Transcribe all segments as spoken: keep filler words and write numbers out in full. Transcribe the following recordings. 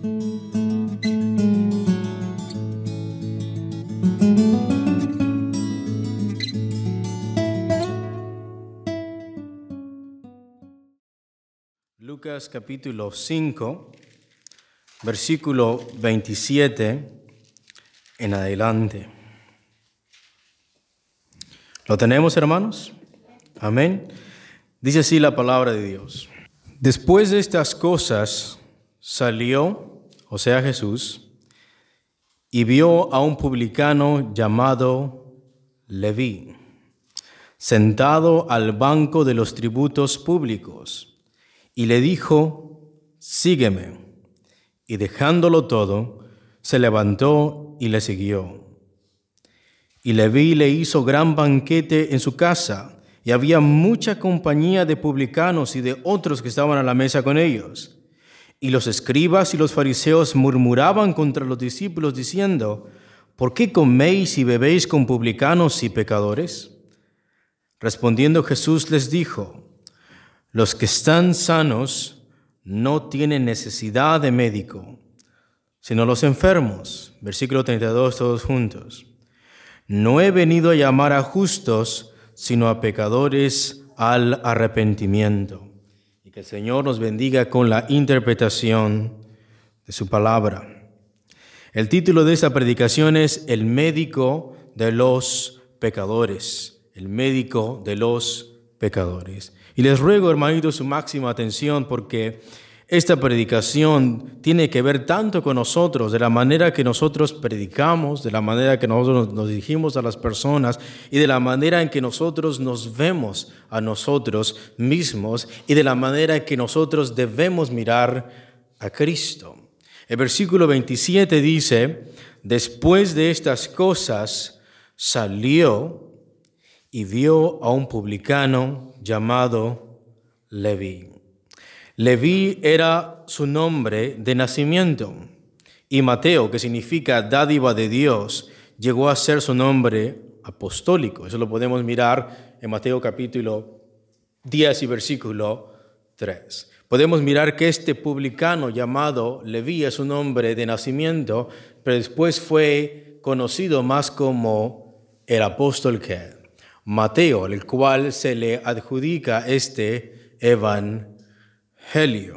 Lucas capítulo cinco, versículo veintisiete en adelante. ¿Lo tenemos, hermanos? Amén. Dice así la palabra de Dios. Después de estas cosas salió, o sea Jesús, y vio a un publicano llamado Leví, sentado al banco de los tributos públicos. Y le dijo, sígueme. Y dejándolo todo, se levantó y le siguió. Y Leví le hizo gran banquete en su casa, y había mucha compañía de publicanos y de otros que estaban a la mesa con ellos. Y los escribas y los fariseos murmuraban contra los discípulos, diciendo, ¿por qué coméis y bebéis con publicanos y pecadores? Respondiendo Jesús les dijo, los que están sanos no tienen necesidad de médico, sino los enfermos. Versículo treinta y dos, todos juntos. No he venido a llamar a justos, sino a pecadores al arrepentimiento. Y que el Señor nos bendiga con la interpretación de su palabra. El título de esta predicación es El médico de los pecadores. El médico de los pecadores. Y les ruego, hermanitos, su máxima atención porque esta predicación tiene que ver tanto con nosotros, de la manera que nosotros predicamos, de la manera que nosotros nos dirigimos a las personas y de la manera en que nosotros nos vemos a nosotros mismos y de la manera en que nosotros debemos mirar a Cristo. El versículo veintisiete dice, después de estas cosas salió y vio a un publicano llamado Leví. Leví era su nombre de nacimiento, y Mateo, que significa dádiva de Dios, llegó a ser su nombre apostólico. Eso lo podemos mirar en Mateo capítulo diez y versículo tres. Podemos mirar que este publicano llamado Leví es su nombre de nacimiento, pero después fue conocido más como el apóstol que Mateo, el cual se le adjudica este evangelio.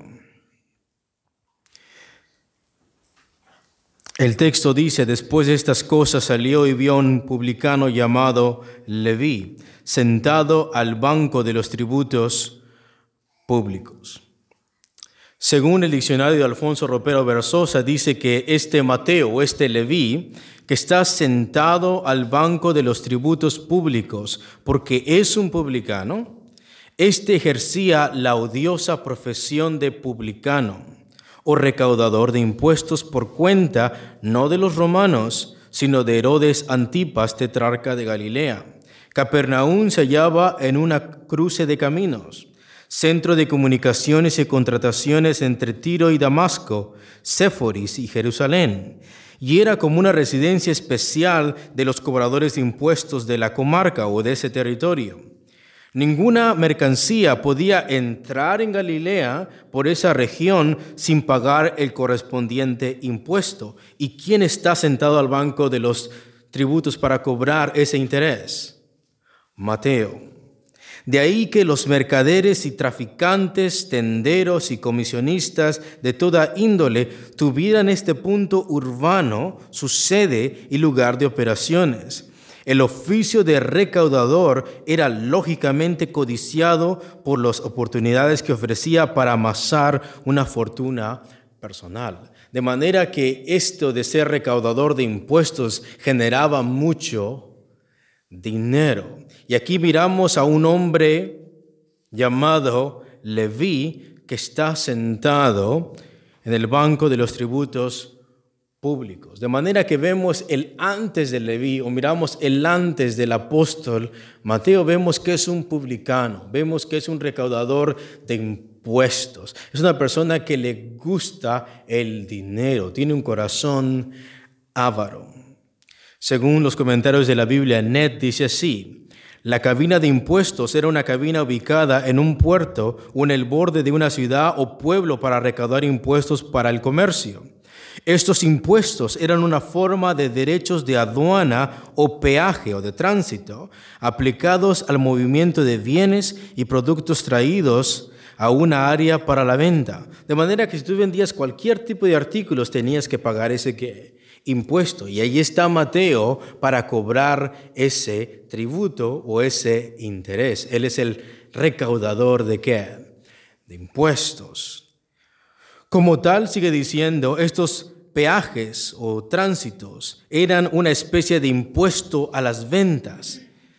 El texto dice, después de estas cosas salió y vio a un publicano llamado Leví, sentado al banco de los tributos públicos. Según el diccionario de Alfonso Ropero Versosa, dice que este Mateo, este Leví, que está sentado al banco de los tributos públicos, porque es un publicano, este ejercía la odiosa profesión de publicano, o recaudador de impuestos por cuenta, no de los romanos, sino de Herodes Antipas, tetrarca de Galilea. Capernaum se hallaba en una cruce de caminos, centro de comunicaciones y contrataciones entre Tiro y Damasco, Séforis y Jerusalén, y era como una residencia especial de los cobradores de impuestos de la comarca o de ese territorio. Ninguna mercancía podía entrar en Galilea por esa región sin pagar el correspondiente impuesto. ¿Y quién está sentado al banco de los tributos para cobrar ese interés? Mateo. De ahí que los mercaderes y traficantes, tenderos y comisionistas de toda índole tuvieran este punto urbano su sede y lugar de operaciones. El oficio de recaudador era lógicamente codiciado por las oportunidades que ofrecía para amasar una fortuna personal. De manera que esto de ser recaudador de impuestos generaba mucho dinero. Y aquí miramos a un hombre llamado Leví que está sentado en el banco de los tributos públicos. De manera que vemos el antes de Leví o miramos el antes del apóstol Mateo, vemos que es un publicano, vemos que es un recaudador de impuestos. Es una persona que le gusta el dinero, tiene un corazón avaro. Según los comentarios de la Biblia, Net dice así: la cabina de impuestos era una cabina ubicada en un puerto o en el borde de una ciudad o pueblo para recaudar impuestos para el comercio. Estos impuestos eran una forma de derechos de aduana o peaje o de tránsito aplicados al movimiento de bienes y productos traídos a una área para la venta. De manera que si tú vendías cualquier tipo de artículos tenías que pagar ese ¿qué? Impuesto. Y ahí está Mateo para cobrar ese tributo o ese interés. Él es el recaudador de ¿qué? De impuestos. Como tal, sigue diciendo, estos peajes o tránsitos eran una especie de impuesto a las ventas,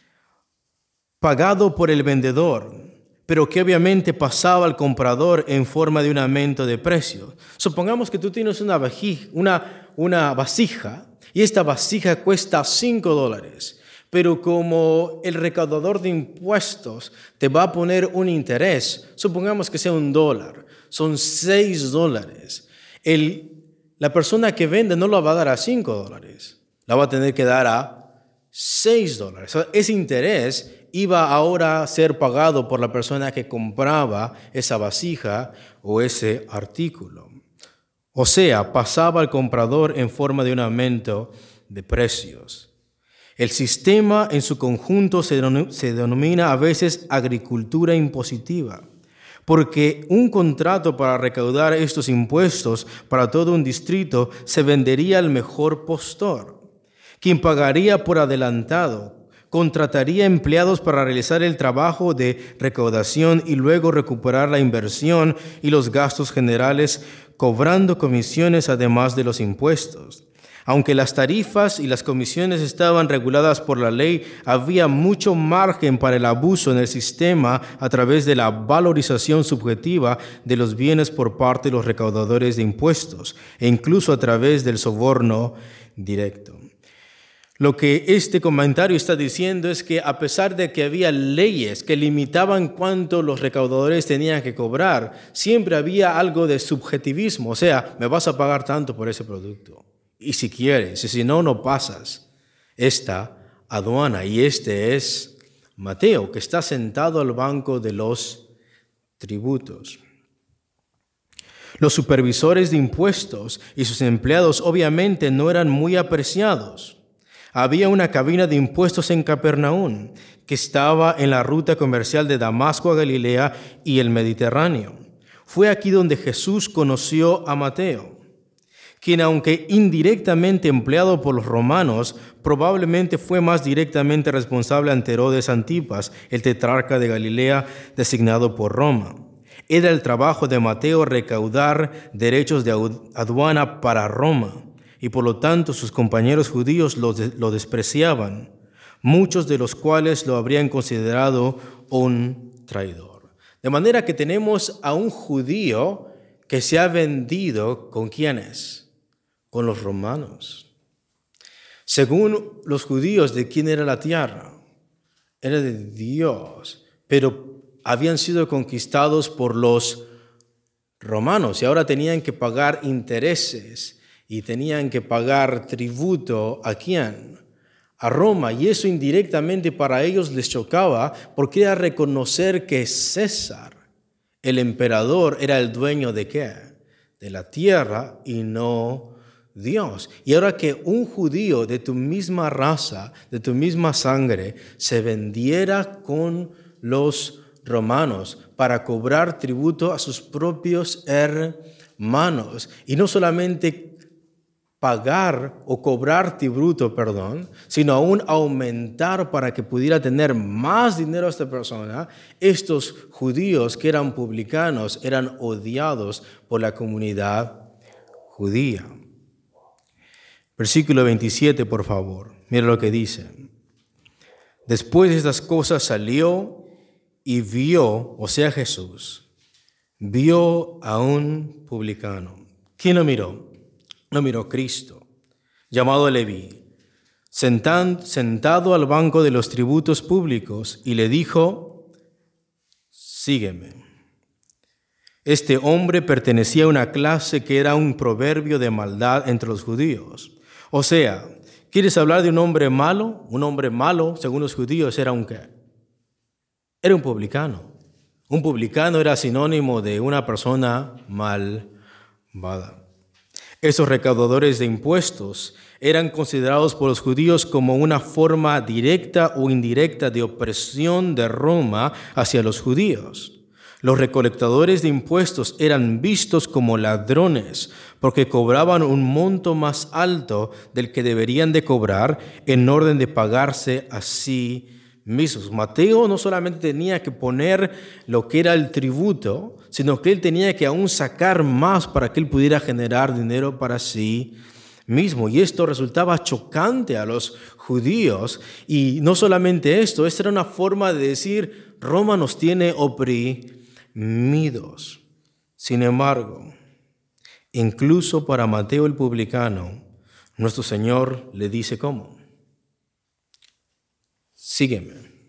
pagado por el vendedor, pero que obviamente pasaba al comprador en forma de un aumento de precio. Supongamos que tú tienes una vasija, una, una vasija y esta vasija cuesta cinco dólares, pero como el recaudador de impuestos te va a poner un interés, supongamos que sea un dólar, son seis dólares. El, la persona que vende no lo va a dar a cinco dólares, la va a tener que dar a seis dólares. O sea, ese interés iba ahora a ser pagado por la persona que compraba esa vasija o ese artículo. O sea, pasaba al comprador en forma de un aumento de precios. El sistema en su conjunto se denomina a veces agricultura impositiva, porque un contrato para recaudar estos impuestos para todo un distrito se vendería al mejor postor, quien pagaría por adelantado, contrataría empleados para realizar el trabajo de recaudación y luego recuperar la inversión y los gastos generales, cobrando comisiones además de los impuestos. Aunque las tarifas y las comisiones estaban reguladas por la ley, había mucho margen para el abuso en el sistema a través de la valorización subjetiva de los bienes por parte de los recaudadores de impuestos e incluso a través del soborno directo. Lo que este comentario está diciendo es que a pesar de que había leyes que limitaban cuánto los recaudadores tenían que cobrar, siempre había algo de subjetivismo, o sea, me vas a pagar tanto por ese producto. Y si quieres, y si no, no pasas esta aduana. Y este es Mateo, que está sentado al banco de los tributos. Los supervisores de impuestos y sus empleados obviamente no eran muy apreciados. Había una cabina de impuestos en Capernaum, que estaba en la ruta comercial de Damasco a Galilea y el Mediterráneo. Fue aquí donde Jesús conoció a Mateo, quien, aunque indirectamente empleado por los romanos, probablemente fue más directamente responsable ante Herodes Antipas, el tetrarca de Galilea, designado por Roma. Era el trabajo de Mateo recaudar derechos de aduana para Roma, y por lo tanto sus compañeros judíos lo, de, lo despreciaban, muchos de los cuales lo habrían considerado un traidor. De manera que tenemos a un judío que se ha vendido, ¿con quiénes? Con los romanos. Según los judíos, ¿de quién era la tierra? Era de Dios, pero habían sido conquistados por los romanos y ahora tenían que pagar intereses y tenían que pagar tributo ¿a quién? A Roma, y eso indirectamente para ellos les chocaba porque era reconocer que César, el emperador, era el dueño de ¿qué? De la tierra y no Dios. Y ahora que un judío de tu misma raza, de tu misma sangre, se vendiera con los romanos para cobrar tributo a sus propios hermanos, y no solamente pagar o cobrar tributo, perdón, sino aún aumentar para que pudiera tener más dinero a esta persona, estos judíos que eran publicanos eran odiados por la comunidad judía. Versículo veintisiete, por favor. Mira lo que dice. Después de estas cosas salió y vio, o sea Jesús, vio a un publicano. ¿Quién lo miró? Lo miró Cristo, llamado Leví, sentado al banco de los tributos públicos, y le dijo, sígueme. Este hombre pertenecía a una clase que era un proverbio de maldad entre los judíos. O sea, ¿quieres hablar de un hombre malo? Un hombre malo, según los judíos, era un ¿qué? Era un publicano. Un publicano era sinónimo de una persona malvada. Esos recaudadores de impuestos eran considerados por los judíos como una forma directa o indirecta de opresión de Roma hacia los judíos. Los recolectadores de impuestos eran vistos como ladrones porque cobraban un monto más alto del que deberían de cobrar en orden de pagarse a sí mismos. Mateo no solamente tenía que poner lo que era el tributo, sino que él tenía que aún sacar más para que él pudiera generar dinero para sí mismo. Y esto resultaba chocante a los judíos. Y no solamente esto, esta era una forma de decir, Roma nos tiene oprimidos. Sin embargo, incluso para Mateo el publicano, nuestro Señor le dice ¿cómo? Sígueme.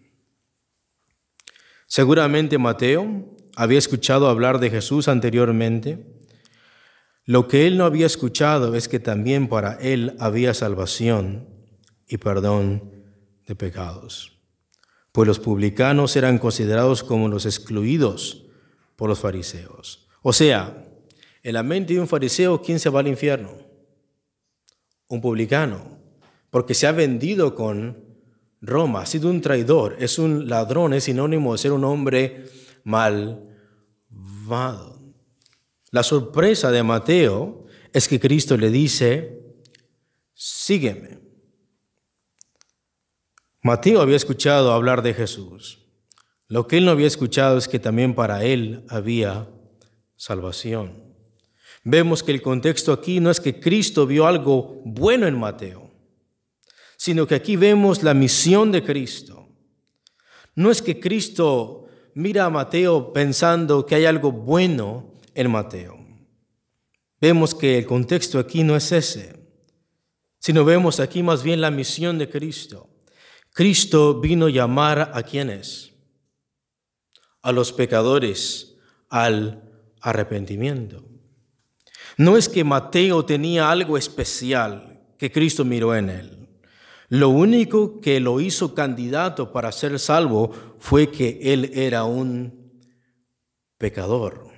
Seguramente Mateo había escuchado hablar de Jesús anteriormente. Lo que él no había escuchado es que también para él había salvación y perdón de pecados. Pues los publicanos eran considerados como los excluidos por los fariseos. O sea, en la mente de un fariseo, ¿quién se va al infierno? Un publicano, porque se ha vendido con Roma, ha sido un traidor, es un ladrón, es sinónimo de ser un hombre malvado. La sorpresa de Mateo es que Cristo le dice, sígueme. Mateo había escuchado hablar de Jesús. Lo que él no había escuchado es que también para él había salvación. Vemos que el contexto aquí no es que Cristo vio algo bueno en Mateo, sino que aquí vemos la misión de Cristo. No es que Cristo mira a Mateo pensando que hay algo bueno en Mateo. Vemos que el contexto aquí no es ese, sino vemos aquí más bien la misión de Cristo. Cristo vino a llamar a ¿quiénes? A los pecadores al arrepentimiento. No es que Mateo tenía algo especial que Cristo miró en él. Lo único que lo hizo candidato para ser salvo fue que él era un pecador.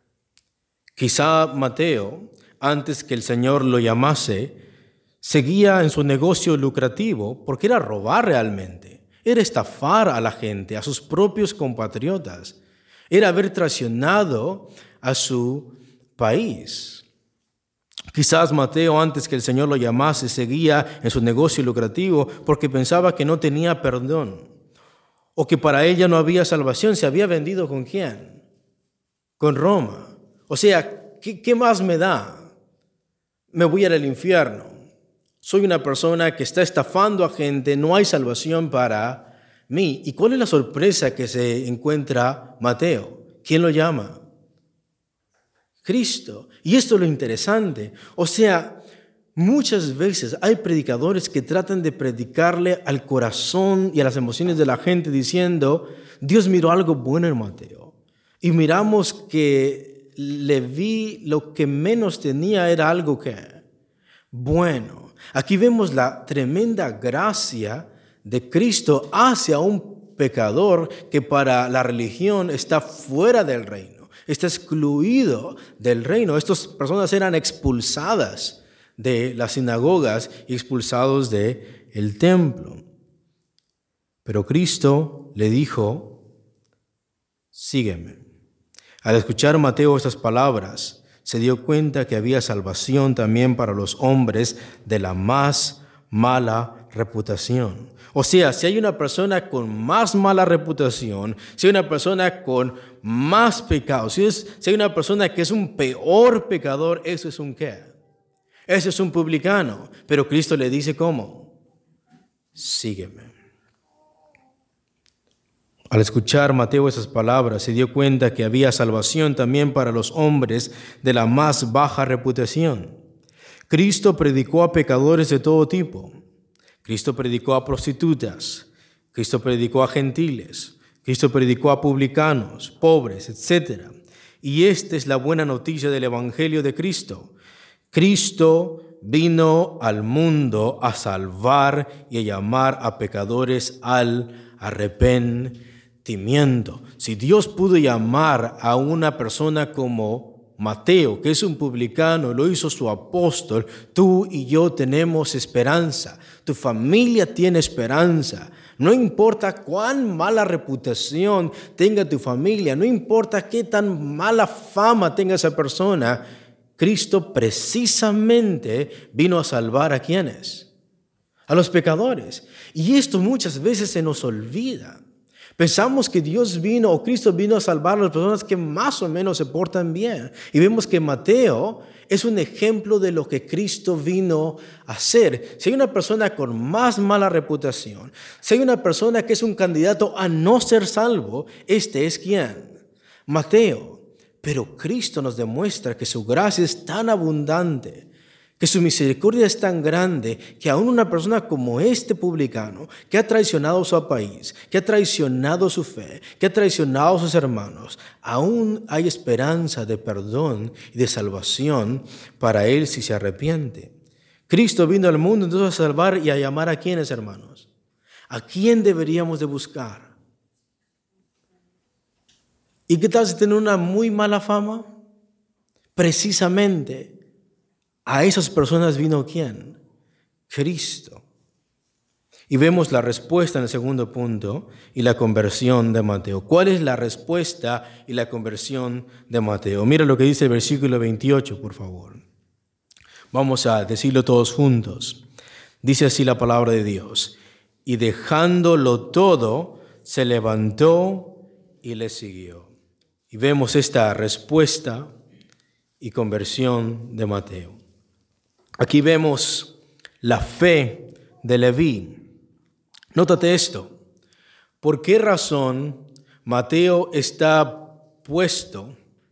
Quizá Mateo, antes que el Señor lo llamase, seguía en su negocio lucrativo porque era robar realmente, era estafar a la gente, a sus propios compatriotas, era haber traicionado a su país. Quizás Mateo, antes que el Señor lo llamase, seguía en su negocio lucrativo porque pensaba que no tenía perdón o que para ella no había salvación. ¿Se había vendido con quién? Con Roma. O sea, ¿qué, qué más me da? Me voy a ir al infierno. Soy una persona que está estafando a gente, no hay salvación para mí. ¿Y cuál es la sorpresa que se encuentra Mateo? ¿Quién lo llama? Cristo. Y esto es lo interesante. O sea, muchas veces hay predicadores que tratan de predicarle al corazón y a las emociones de la gente diciendo, Dios miró algo bueno en Mateo. Y miramos que le vi lo que menos tenía era algo que bueno. Aquí vemos la tremenda gracia de Cristo hacia un pecador que para la religión está fuera del reino. Está excluido del reino. Estas personas eran expulsadas de las sinagogas y expulsados del templo. Pero Cristo le dijo, sígueme. Al escuchar Mateo estas palabras, se dio cuenta que había salvación también para los hombres de la más mala reputación. O sea, si hay una persona con más mala reputación, si hay una persona con más pecados, si, es, si hay una persona que es un peor pecador, eso es un ¿qué? Ese es un publicano. Pero Cristo le dice ¿cómo? Sígueme. Al escuchar Mateo esas palabras, se dio cuenta que había salvación también para los hombres de la más baja reputación. Cristo predicó a pecadores de todo tipo. Cristo predicó a prostitutas, Cristo predicó a gentiles, Cristo predicó a publicanos, pobres, etcétera. Y esta es la buena noticia del Evangelio de Cristo. Cristo vino al mundo a salvar y a llamar a pecadores al arrepentimiento. Si Dios pudo llamar a una persona como Mateo, que es un publicano, lo hizo su apóstol. Tú y yo tenemos esperanza. Tu familia tiene esperanza. No importa cuán mala reputación tenga tu familia, no importa qué tan mala fama tenga esa persona, Cristo precisamente vino a salvar a quienes, a los pecadores. Y esto muchas veces se nos olvida. Pensamos que Dios vino o Cristo vino a salvar a las personas que más o menos se portan bien. Y vemos que Mateo es un ejemplo de lo que Cristo vino a hacer. Si hay una persona con más mala reputación, si hay una persona que es un candidato a no ser salvo, este es ¿quién? Mateo. Pero Cristo nos demuestra que su gracia es tan abundante, que su misericordia es tan grande, que aún una persona como este publicano, que ha traicionado su país, que ha traicionado su fe, que ha traicionado a sus hermanos, aún hay esperanza de perdón y de salvación para él si se arrepiente. Cristo vino al mundo entonces a salvar y a llamar a quienes, hermanos. ¿A quién deberíamos de buscar? ¿Y qué tal si tiene una muy mala fama? Precisamente a esas personas vino ¿quién? Cristo. Y vemos la respuesta en el segundo punto y la conversión de Mateo. ¿Cuál es la respuesta y la conversión de Mateo? Mira lo que dice el versículo veintiocho, por favor. Vamos a decirlo todos juntos. Dice así la palabra de Dios. Y dejándolo todo, se levantó y le siguió. Y vemos esta respuesta y conversión de Mateo. Aquí vemos la fe de Leví. Nótate esto. ¿Por qué razón Mateo está puesto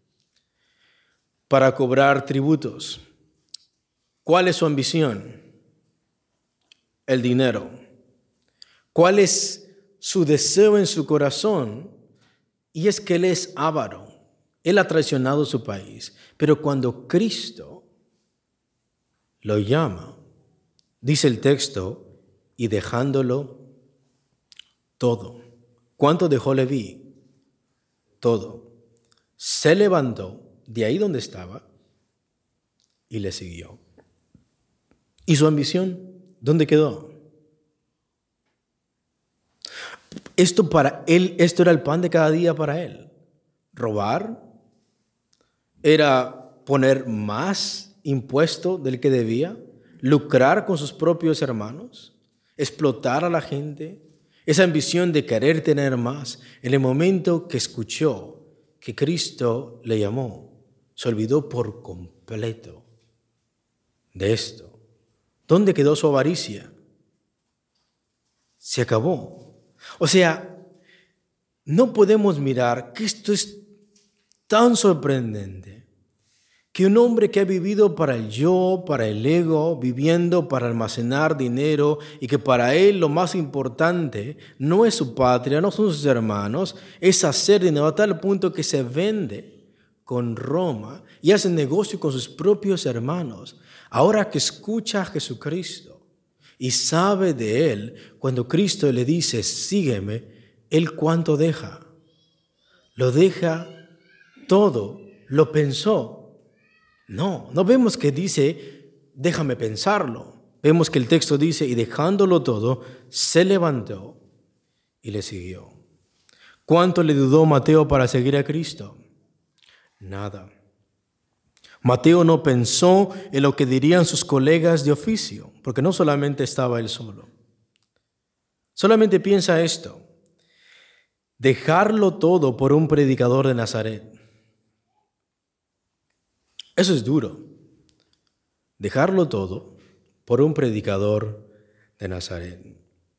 para cobrar tributos? ¿Cuál es su ambición? El dinero. ¿Cuál es su deseo en su corazón? Y es que él es avaro. Él ha traicionado su país. Pero cuando Cristo lo llama, dice el texto, y dejándolo todo. ¿Cuánto dejó Leví? Todo. Se levantó de ahí donde estaba y le siguió. ¿Y su ambición? ¿Dónde quedó? Esto para él, esto era el pan de cada día para él. Robar era poner más impuesto del que debía, lucrar con sus propios hermanos, explotar a la gente, esa ambición de querer tener más. En el momento que escuchó que Cristo le llamó, se olvidó por completo de esto. ¿Dónde quedó su avaricia? Se acabó. O sea, no podemos mirar que esto es tan sorprendente, que un hombre que ha vivido para el yo, para el ego, viviendo para almacenar dinero y que para él lo más importante no es su patria, no son sus hermanos, es hacer dinero a tal punto que se vende con Roma y hace negocio con sus propios hermanos. Ahora que escucha a Jesucristo y sabe de él, cuando Cristo le dice, sígueme, él ¿cuánto deja? Lo deja todo, lo pensó. No, no vemos que dice, déjame pensarlo. Vemos que el texto dice, y dejándolo todo, se levantó y le siguió. ¿Cuánto le dudó Mateo para seguir a Cristo? Nada. Mateo no pensó en lo que dirían sus colegas de oficio, porque no solamente estaba él solo. Solamente piensa esto, dejarlo todo por un predicador de Nazaret. Eso es duro, dejarlo todo por un predicador de Nazaret.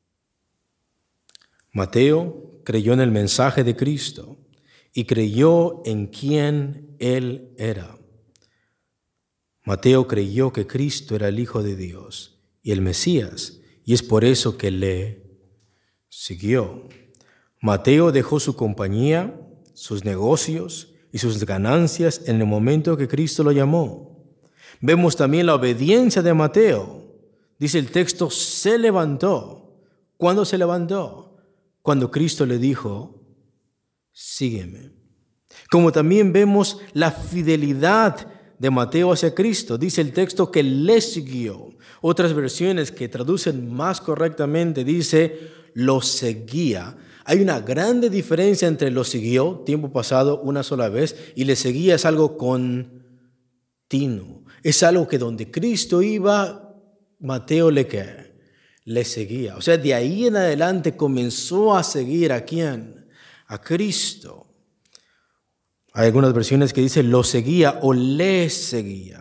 Mateo creyó en el mensaje de Cristo y creyó en quién él era. Mateo creyó que Cristo era el Hijo de Dios y el Mesías, y es por eso que le siguió. Mateo dejó su compañía, sus negocios y sus ganancias en el momento que Cristo lo llamó. Vemos también la obediencia de Mateo. Dice el texto, se levantó. ¿Cuándo se levantó? Cuando Cristo le dijo, sígueme. Como también vemos la fidelidad de Mateo hacia Cristo. Dice el texto que le siguió. Otras versiones que traducen más correctamente dice lo seguía. Hay una grande diferencia entre lo siguió, tiempo pasado, una sola vez, y le seguía es algo continuo. Es algo que donde Cristo iba, Mateo le que le seguía. O sea, de ahí en adelante comenzó a seguir a quién, a Cristo. Hay algunas versiones que dicen lo seguía o le seguía.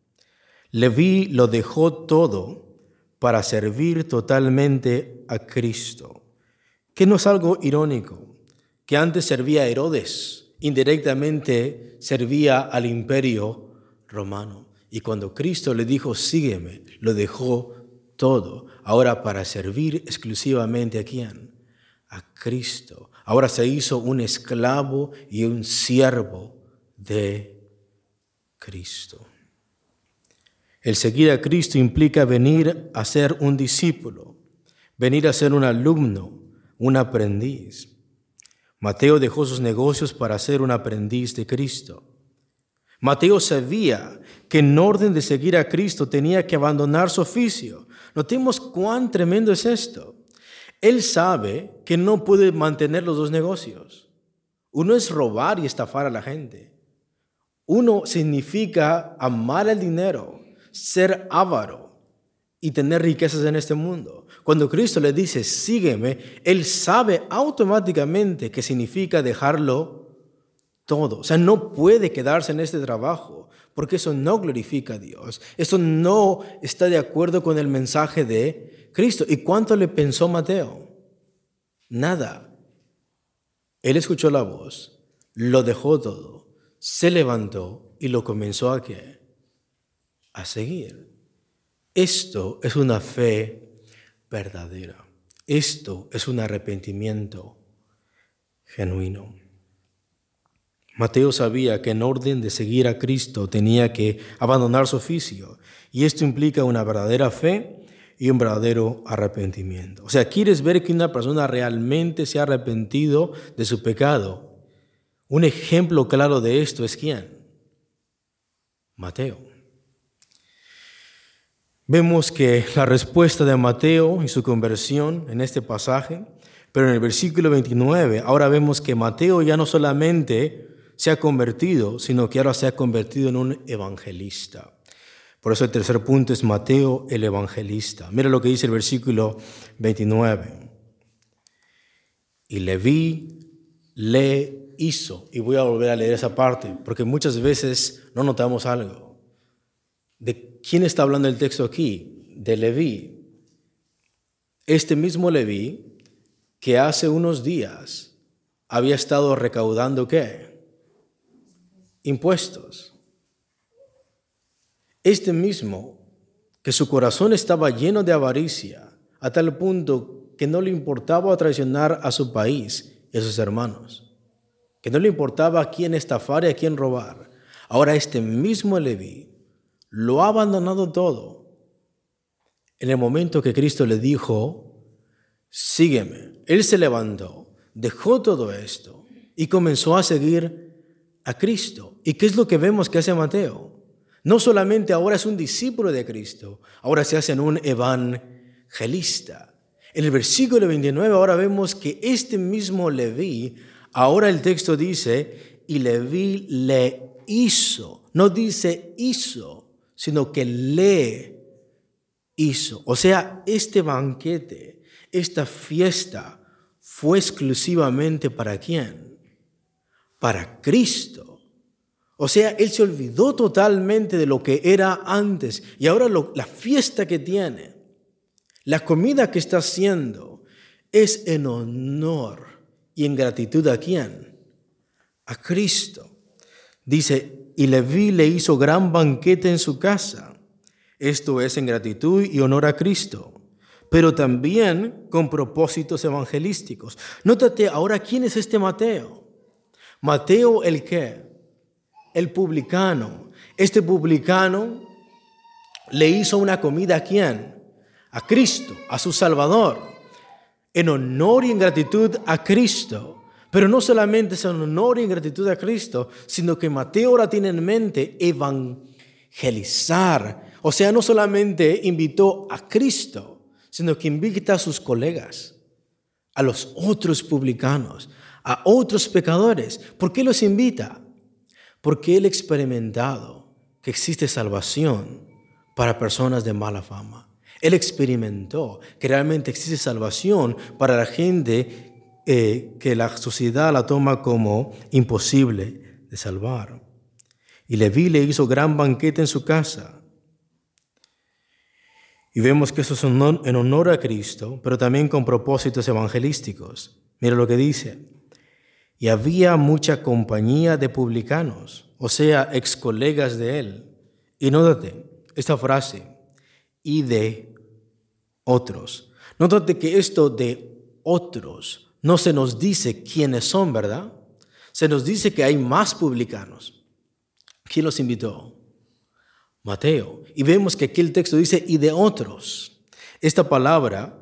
Leví lo dejó todo para servir totalmente a Cristo. Que no es algo irónico, que antes servía a Herodes, indirectamente servía al imperio romano. Y cuando Cristo le dijo, sígueme, lo dejó todo. Ahora para servir exclusivamente a quién, a Cristo. Ahora se hizo un esclavo y un siervo de Cristo. El seguir a Cristo implica venir a ser un discípulo, venir a ser un alumno, un aprendiz. Mateo dejó sus negocios para ser un aprendiz de Cristo. Mateo sabía que en orden de seguir a Cristo tenía que abandonar su oficio. Notemos cuán tremendo es esto. Él sabe que no puede mantener los dos negocios. Uno es robar y estafar a la gente. Uno significa amar el dinero, ser avaro y tener riquezas en este mundo. Cuando Cristo le dice, sígueme, Él sabe automáticamente que significa dejarlo todo. O sea, no puede quedarse en este trabajo porque eso no glorifica a Dios. Eso no está de acuerdo con el mensaje de Cristo. ¿Y cuánto le pensó Mateo? Nada. Él escuchó la voz, lo dejó todo, se levantó y lo comenzó a ¿qué? A seguir. Esto es una fe verdadera. Esto es un arrepentimiento genuino. Mateo sabía que en orden de seguir a Cristo tenía que abandonar su oficio, y esto implica una verdadera fe y un verdadero arrepentimiento. O sea, ¿quieres ver que una persona realmente se ha arrepentido de su pecado? Un ejemplo claro de esto es ¿quién? Mateo. Vemos que la respuesta de Mateo y su conversión en este pasaje, pero en el versículo veintinueve, ahora vemos que Mateo ya no solamente se ha convertido, sino que ahora se ha convertido en un evangelista. Por eso el tercer punto es Mateo el evangelista. Mira lo que dice el versículo veintinueve. Y Leví le hizo. Y voy a volver a leer esa parte, porque muchas veces no notamos algo. ¿De quién está hablando el texto aquí? De Leví. Este mismo Leví que hace unos días había estado recaudando ¿qué? Impuestos. Este mismo, que su corazón estaba lleno de avaricia, a tal punto que no le importaba traicionar a su país y a sus hermanos, que no le importaba a quién estafar y a quién robar. Ahora este mismo Leví lo ha abandonado todo. En el momento que Cristo le dijo, sígueme, él se levantó, dejó todo esto y comenzó a seguir a Cristo. ¿Y qué es lo que vemos que hace Mateo? No solamente ahora es un discípulo de Cristo, ahora se hace un evangelista. En el versículo veintinueve ahora vemos que este mismo Leví, ahora el texto dice, y Leví le hizo, no dice hizo, sino que le hizo. O sea, este banquete, esta fiesta fue exclusivamente ¿para quién? Para Cristo. O sea, él se olvidó totalmente de lo que era antes. Y ahora lo, la fiesta que tiene, la comida que está haciendo, es en honor y en gratitud ¿a quién? A Cristo. Dice, y Leví le hizo gran banquete en su casa. Esto es en gratitud y honor a Cristo, pero también con propósitos evangelísticos. Nótate ahora, ¿quién es este Mateo? Mateo el ¿qué? El publicano. Este publicano le hizo una comida ¿a quién? A Cristo, a su Salvador, en honor y en gratitud a Cristo. Pero no solamente es en honor y en gratitud a Cristo, sino que Mateo ahora tiene en mente evangelizar. O sea, no solamente invitó a Cristo, sino que invita a sus colegas, a los otros publicanos, a otros pecadores. ¿Por qué los invita? Porque él ha experimentado que existe salvación para personas de mala fama. Él experimentó que realmente existe salvación para la gente eh, que la sociedad la toma como imposible de salvar. Y Leví le hizo gran banquete en su casa. Y vemos que eso es en honor a Cristo, pero también con propósitos evangelísticos. Mira lo que dice. Y había mucha compañía de publicanos, o sea, ex colegas de él. Y nótate esta frase, y de otros. Nótate que esto de otros no se nos dice quiénes son, ¿verdad? Se nos dice que hay más publicanos. ¿Quién los invitó? Mateo. Y vemos que aquí el texto dice, y de otros. Esta palabra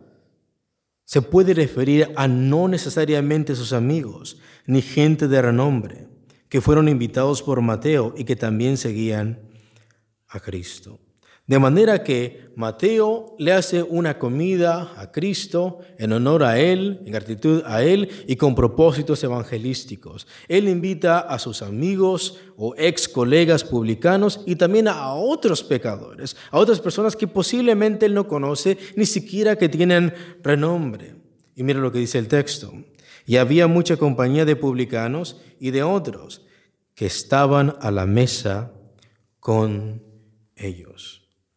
se puede referir a no necesariamente sus amigos, ni gente de renombre, que fueron invitados por Mateo y que también seguían a Cristo. De manera que Mateo le hace una comida a Cristo en honor a Él, en gratitud a Él y con propósitos evangelísticos. Él invita a sus amigos o ex colegas publicanos y también a otros pecadores, a otras personas que posiblemente Él no conoce, ni siquiera que tienen renombre. Y mira lo que dice el texto. Y había mucha compañía de publicanos y de otros que estaban a la mesa con ellos.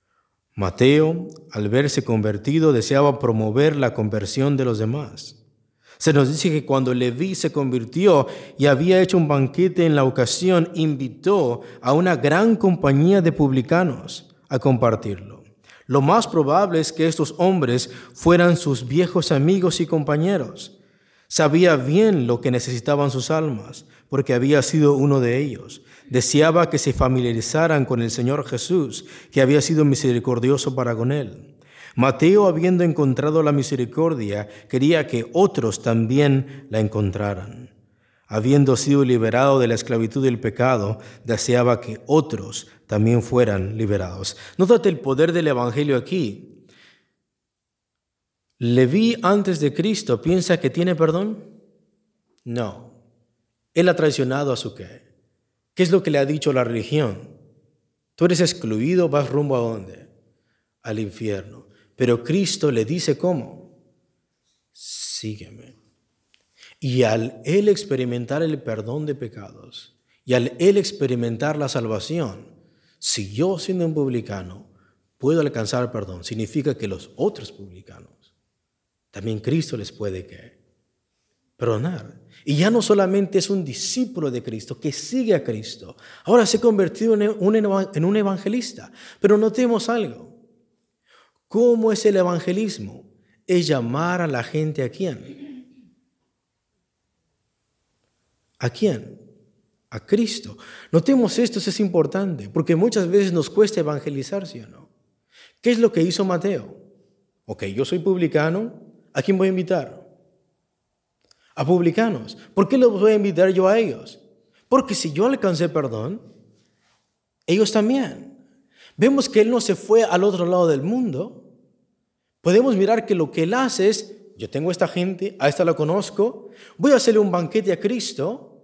Mateo, al verse convertido, deseaba promover la conversión de los demás. Se nos dice que cuando Leví se convirtió y había hecho un banquete en la ocasión, invitó a una gran compañía de publicanos a compartirlo. Lo más probable es que estos hombres fueran sus viejos amigos y compañeros. Sabía bien lo que necesitaban sus almas, porque había sido uno de ellos. Deseaba que se familiarizaran con el Señor Jesús, que había sido misericordioso para con él. Mateo, habiendo encontrado la misericordia, quería que otros también la encontraran. Habiendo sido liberado de la esclavitud del pecado, deseaba que otros también fueran liberados. Nótate el poder del Evangelio aquí. ¿Leví antes de Cristo piensa que tiene perdón? No. Él ha traicionado a su qué. ¿Qué es lo que le ha dicho la religión? Tú eres excluido, vas rumbo a ¿dónde? Al infierno. Pero Cristo le dice ¿cómo? Sígueme. Y al Él experimentar el perdón de pecados y al Él experimentar la salvación, si yo siendo un publicano puedo alcanzar perdón, significa que los otros publicanos, también Cristo les puede ¿qué? Perdonar. Y ya no solamente es un discípulo de Cristo que sigue a Cristo, ahora se ha convertido en un evangelista. Pero notemos algo. ¿Cómo es el evangelismo? Es llamar a la gente ¿a quién? ¿A quién? A Cristo. Notemos esto, eso es importante, porque muchas veces nos cuesta evangelizar, ¿sí o no? ¿Qué es lo que hizo Mateo? Ok, yo soy publicano, ¿a quién voy a invitar? A publicanos. ¿Por qué los voy a invitar yo a ellos? Porque si yo alcancé perdón, ellos también. Vemos que Él no se fue al otro lado del mundo. Podemos mirar que lo que Él hace es, yo tengo esta gente, a esta la conozco, voy a hacerle un banquete a Cristo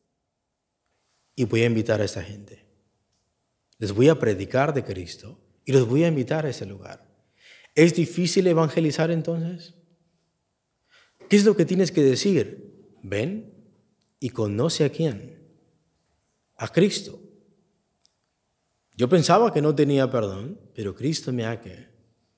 y voy a invitar a esta gente. Les voy a predicar de Cristo y los voy a invitar a ese lugar. ¿Es difícil evangelizar entonces? ¿Qué es lo que tienes que decir? Ven y conoce a quién. A Cristo. Yo pensaba que no tenía perdón, pero Cristo me ha que.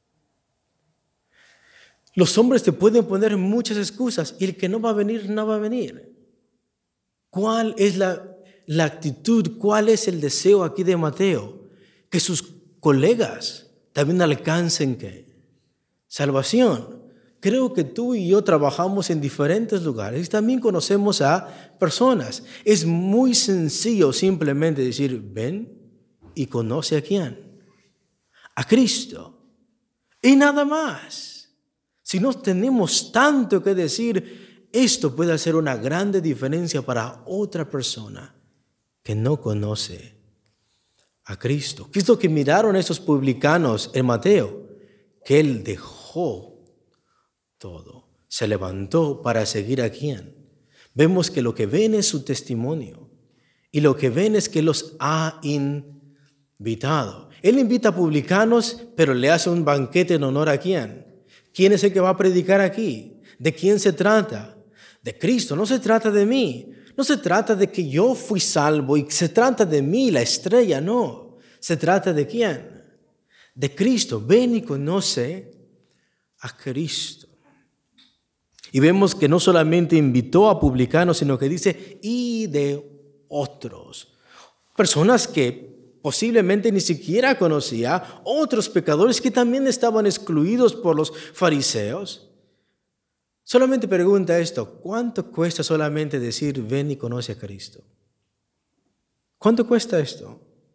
Los hombres te pueden poner muchas excusas y el que no va a venir, no va a venir. ¿Cuál es la, la actitud? ¿Cuál es el deseo aquí de Mateo? Que sus colegas también alcancen ¿qué? Salvación. Creo que tú y yo trabajamos en diferentes lugares y también conocemos a personas. Es muy sencillo simplemente decir, ven y conoce a quién. A Cristo. Y nada más. Si no tenemos tanto que decir, Esto puede hacer una grande diferencia para otra persona que no conoce a Cristo. ¿Qué es lo que miraron esos publicanos en Mateo? Que él dejó todo, se levantó para seguir a quién. Vemos que lo que ven es su testimonio y lo que ven es que los ha invitado. Él invita a publicanos, pero le hace un banquete en honor a quién. ¿Quién es el que va a predicar aquí? ¿De quién se trata? De Cristo. No se trata de mí. No se trata de que yo fui salvo y se trata de mí, la estrella, no. Se trata de quién? De Cristo. Ven y conoce a Cristo. Y vemos que no solamente invitó a publicanos, sino que dice, y de otros. Personas que posiblemente ni siquiera conocía, otros pecadores que también estaban excluidos por los fariseos. Solamente pregunta esto, ¿cuánto cuesta solamente decir, ven y conoce a Cristo? ¿Cuánto cuesta esto?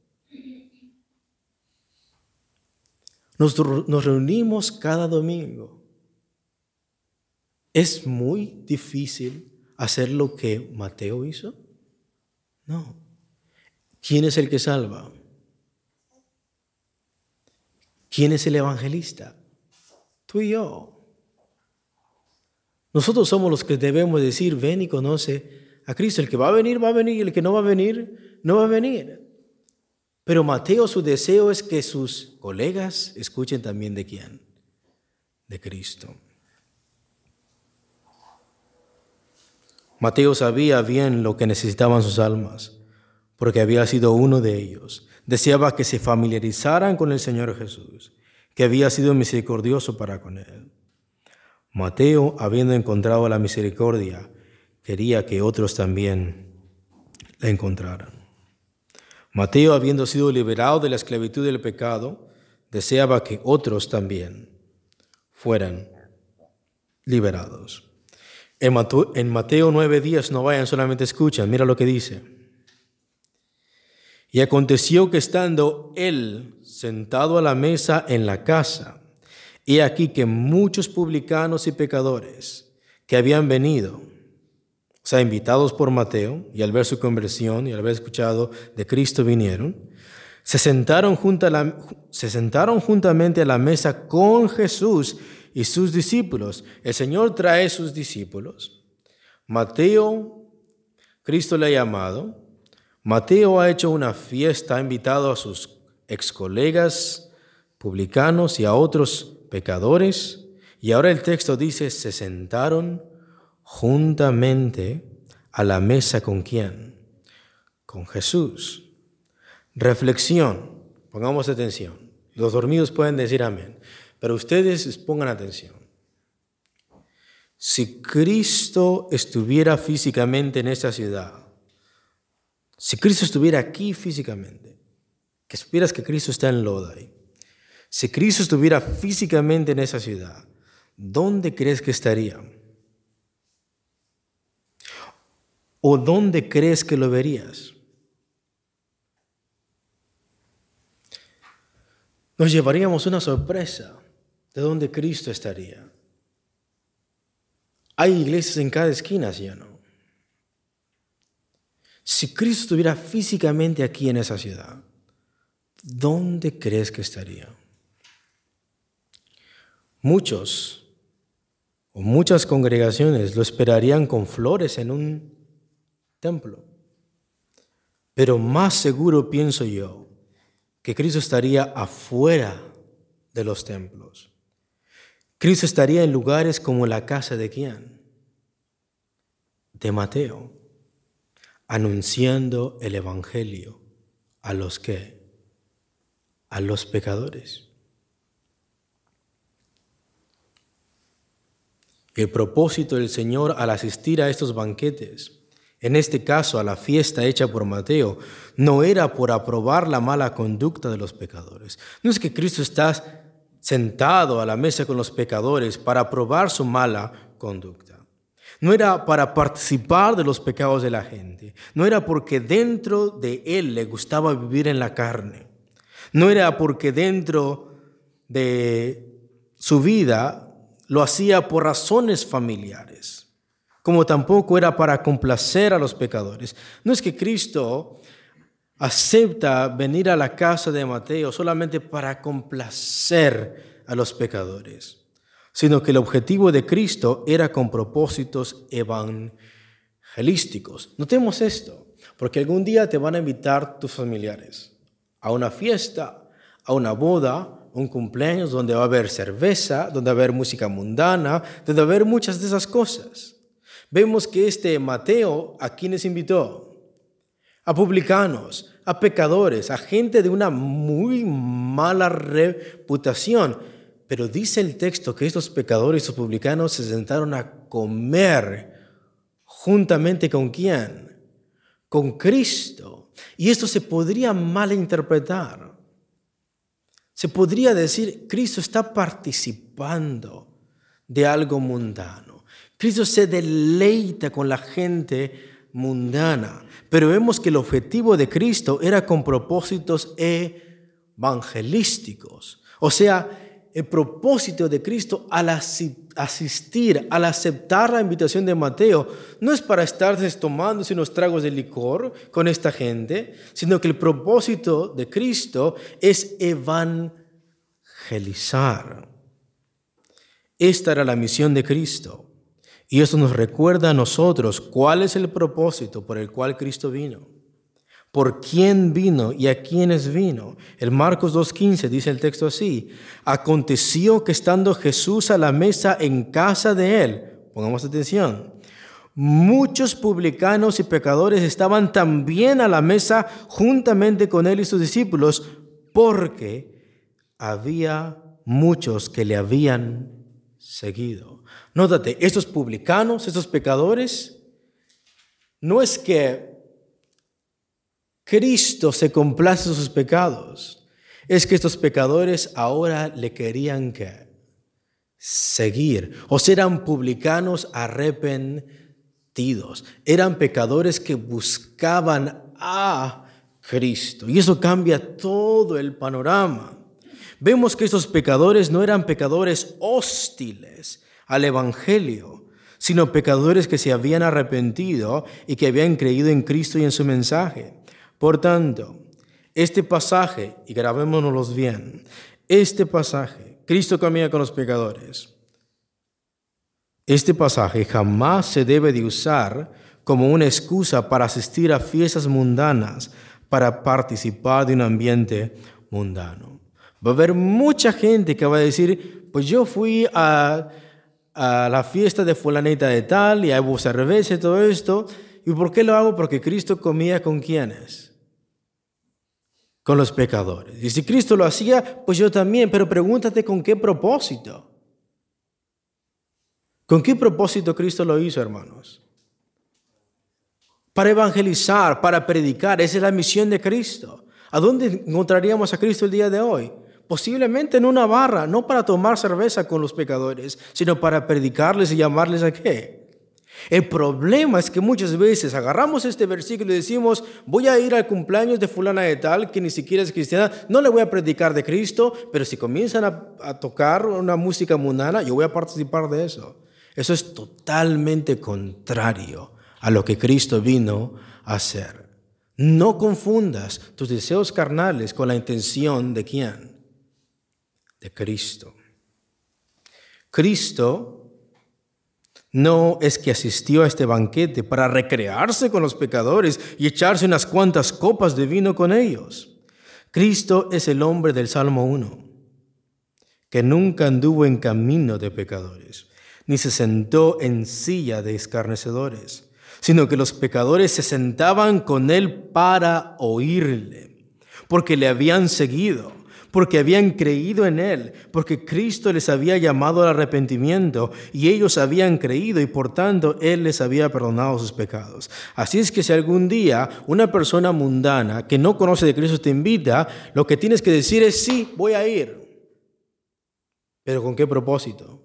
Nos, nos reunimos cada domingo. ¿Es muy difícil hacer lo que Mateo hizo? No. ¿Quién es el que salva? ¿Quién es el evangelista? Tú y yo. Nosotros somos los que debemos decir, ven y conoce a Cristo. El que va a venir, va a venir, y el que no va a venir, no va a venir. Pero Mateo, su deseo es que sus colegas escuchen también de quién, de Cristo. Mateo sabía bien lo que necesitaban sus almas, porque había sido uno de ellos. Deseaba que se familiarizaran con el Señor Jesús, que había sido misericordioso para con él. Mateo, habiendo encontrado la misericordia, quería que otros también la encontraran. Mateo, habiendo sido liberado de la esclavitud del pecado, deseaba que otros también fueran liberados. En Mateo, en Mateo nueve días no vayan, solamente escuchan. Mira lo que dice. Y aconteció que estando él sentado a la mesa en la casa, he aquí que muchos publicanos y pecadores que habían venido, o sea, invitados por Mateo, y al ver su conversión y al haber escuchado de Cristo vinieron, se sentaron, junto a la, se sentaron juntamente a la mesa con Jesús y sus discípulos. El Señor trae sus discípulos. Mateo, Cristo le ha llamado. Mateo ha hecho una fiesta, ha invitado a sus ex colegas publicanos y a otros pecadores. Y ahora el texto dice, se sentaron juntamente a la mesa ¿con quién? Con Jesús. Reflexión, pongamos atención. Los dormidos pueden decir amén, pero ustedes pongan atención. Si Cristo estuviera físicamente en esta ciudad, si Cristo estuviera aquí físicamente, que supieras que Cristo está en Lodi, si Cristo estuviera físicamente en esa ciudad, ¿dónde crees que estaría? ¿O dónde crees que lo verías? Nos llevaríamos una sorpresa de dónde Cristo estaría. Hay iglesias en cada esquina, ¿sí o no? Si Cristo estuviera físicamente aquí en esa ciudad, ¿dónde crees que estaría? Muchos o muchas congregaciones lo esperarían con flores en un templo. Pero más seguro pienso yo que Cristo estaría afuera de los templos. Cristo estaría en lugares como la casa de ¿quién? De Mateo, anunciando el evangelio a los que, a los pecadores. El propósito del Señor al asistir a estos banquetes, en este caso a la fiesta hecha por Mateo, no era por aprobar la mala conducta de los pecadores. No es que Cristo está sentado a la mesa con los pecadores para aprobar su mala conducta. No era para participar de los pecados de la gente. No era porque dentro de él le gustaba vivir en la carne. No era porque dentro de su vida lo hacía por razones familiares, como tampoco era para complacer a los pecadores. No es que Cristo acepta venir a la casa de Mateo solamente para complacer a los pecadores, sino que el objetivo de Cristo era con propósitos evangelísticos. Notemos esto, porque algún día te van a invitar tus familiares a una fiesta, a una boda, un cumpleaños donde va a haber cerveza, donde va a haber música mundana, donde va a haber muchas de esas cosas. Vemos que este Mateo, ¿a quiénes invitó? A publicanos, a pecadores, a gente de una muy mala reputación. Pero dice el texto que estos pecadores y publicanos se sentaron a comer juntamente ¿con quién? Con Cristo. Y esto se podría malinterpretar. Se podría decir, Cristo está participando de algo mundano. Cristo se deleita con la gente mundana, pero vemos que el objetivo de Cristo era con propósitos evangelísticos. O sea, el propósito de Cristo al asistir, al aceptar la invitación de Mateo, no es para estarse tomándose unos tragos de licor con esta gente, sino que el propósito de Cristo es evangelizar. Esta era la misión de Cristo. Y esto nos recuerda a nosotros cuál es el propósito por el cual Cristo vino. ¿Por quién vino y a quiénes vino? En Marcos dos quince dice el texto así: aconteció que estando Jesús a la mesa en casa de él, pongamos atención, muchos publicanos y pecadores estaban también a la mesa juntamente con él y sus discípulos, porque había muchos que le habían seguido. Nótate, estos publicanos, estos pecadores, no es que Cristo se complace en sus pecados, es que estos pecadores ahora le querían ¿qué? Seguir. O sea, eran publicanos arrepentidos, eran pecadores que buscaban a Cristo. Y eso cambia todo el panorama. Vemos que estos pecadores no eran pecadores hostiles al Evangelio, sino pecadores que se habían arrepentido y que habían creído en Cristo y en su mensaje. Por tanto, este pasaje, y grabémonos bien, este pasaje, Cristo camina con los pecadores. Este pasaje jamás se debe de usar como una excusa para asistir a fiestas mundanas, para participar de un ambiente mundano. Va a haber mucha gente que va a decir, pues yo fui a, a la fiesta de fulanita de tal y hubo cerveza y todo esto. ¿Y por qué lo hago? Porque Cristo comía ¿con quiénes? Con los pecadores. Y si Cristo lo hacía, pues yo también. Pero pregúntate con qué propósito. ¿Con qué propósito Cristo lo hizo, hermanos? Para evangelizar, para predicar. Esa es la misión de Cristo. ¿A dónde encontraríamos a Cristo el día de hoy? Posiblemente en una barra, no para tomar cerveza con los pecadores, sino para predicarles y llamarles a qué. El problema es que muchas veces agarramos este versículo y decimos, voy a ir al cumpleaños de fulana de tal, que ni siquiera es cristiana, no le voy a predicar de Cristo, pero si comienzan a, a tocar una música mundana, yo voy a participar de eso. Eso es totalmente contrario a lo que Cristo vino a hacer. No confundas tus deseos carnales con la intención de ¿quién? De Cristo. Cristo no es que asistió a este banquete para recrearse con los pecadores y echarse unas cuantas copas de vino con ellos. Cristo es el hombre del Salmo uno, que nunca anduvo en camino de pecadores, ni se sentó en silla de escarnecedores, sino que los pecadores se sentaban con él para oírle, porque le habían seguido, porque habían creído en él, porque Cristo les había llamado al arrepentimiento y ellos habían creído y por tanto él les había perdonado sus pecados. Así es que si algún día una persona mundana que no conoce de Cristo te invita, lo que tienes que decir es sí, voy a ir. ¿Pero con qué propósito?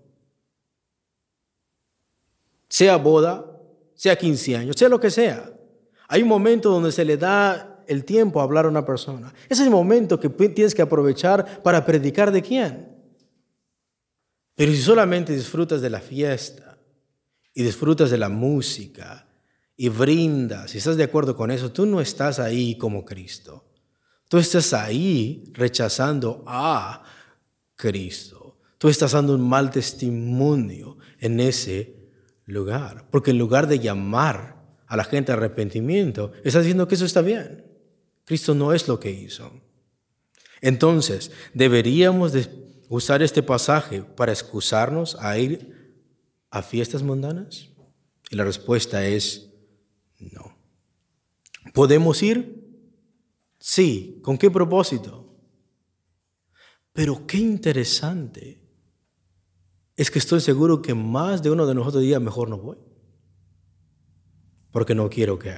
Sea boda, sea quince años, sea lo que sea. Hay un momento donde se le da el tiempo a hablar a una persona. Ese es el momento que tienes que aprovechar para predicar de quién. Pero si solamente disfrutas de la fiesta y disfrutas de la música y brindas, si estás de acuerdo con eso, tú no estás ahí como Cristo. Tú estás ahí rechazando a Cristo. Tú estás dando un mal testimonio en ese lugar. Porque en lugar de llamar a la gente a arrepentimiento, estás diciendo que eso está bien. Cristo no es lo que hizo. Entonces, ¿deberíamos de usar este pasaje para excusarnos a ir a fiestas mundanas? Y la respuesta es no. ¿Podemos ir? Sí. ¿Con qué propósito? Pero qué interesante es que estoy seguro que más de uno de nosotros diría, mejor no voy. Porque no quiero que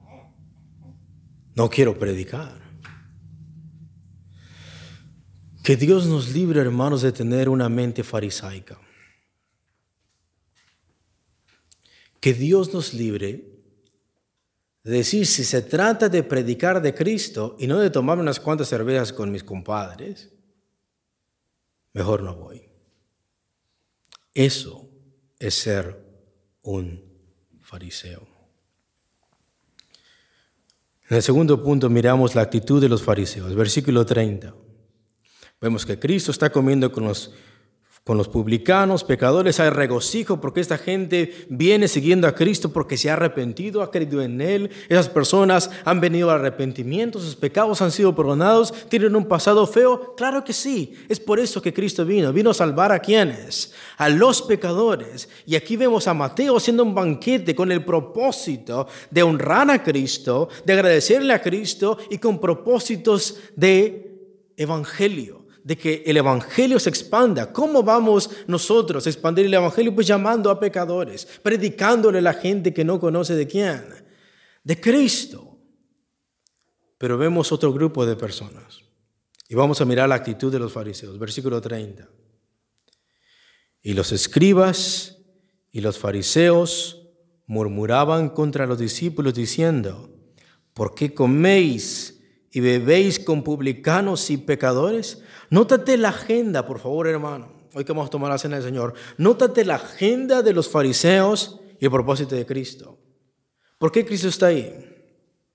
no quiero predicar. Que Dios nos libre, hermanos, de tener una mente farisaica. Que Dios nos libre de decir, si se trata de predicar de Cristo y no de tomar unas cuantas cervezas con mis compadres, mejor no voy. Eso es ser un fariseo. En el segundo punto miramos la actitud de los fariseos. Versículo treinta. Vemos que Cristo está comiendo con los, con los publicanos, pecadores. Hay regocijo porque esta gente viene siguiendo a Cristo porque se ha arrepentido, ha creído en Él. Esas personas han venido al arrepentimiento, sus pecados han sido perdonados, tienen un pasado feo. Claro que sí, es por eso que Cristo vino. Vino a salvar a quienes, a los pecadores. Y aquí vemos a Mateo haciendo un banquete con el propósito de honrar a Cristo, de agradecerle a Cristo y con propósitos de evangelio. De que el evangelio se expanda. ¿Cómo vamos nosotros a expandir el evangelio? Pues llamando a pecadores, predicándole a la gente que no conoce de quién, de Cristo. Pero vemos otro grupo de personas. Y vamos a mirar la actitud de los fariseos. Versículo treinta. Y los escribas y los fariseos murmuraban contra los discípulos diciendo, ¿por qué coméis y bebéis con publicanos y pecadores? Nótate la agenda, por favor, hermano. Hoy que vamos a tomar la cena del Señor. Nótate la agenda de los fariseos y el propósito de Cristo. ¿Por qué Cristo está ahí?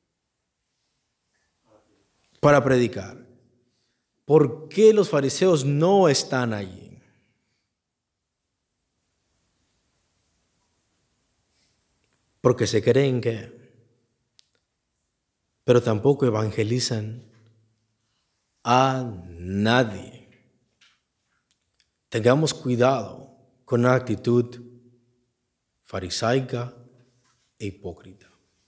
Para predicar. ¿Por qué los fariseos no están allí? Porque se creen que, pero tampoco evangelizan a nadie. Tengamos cuidado con una actitud farisaica e hipócrita.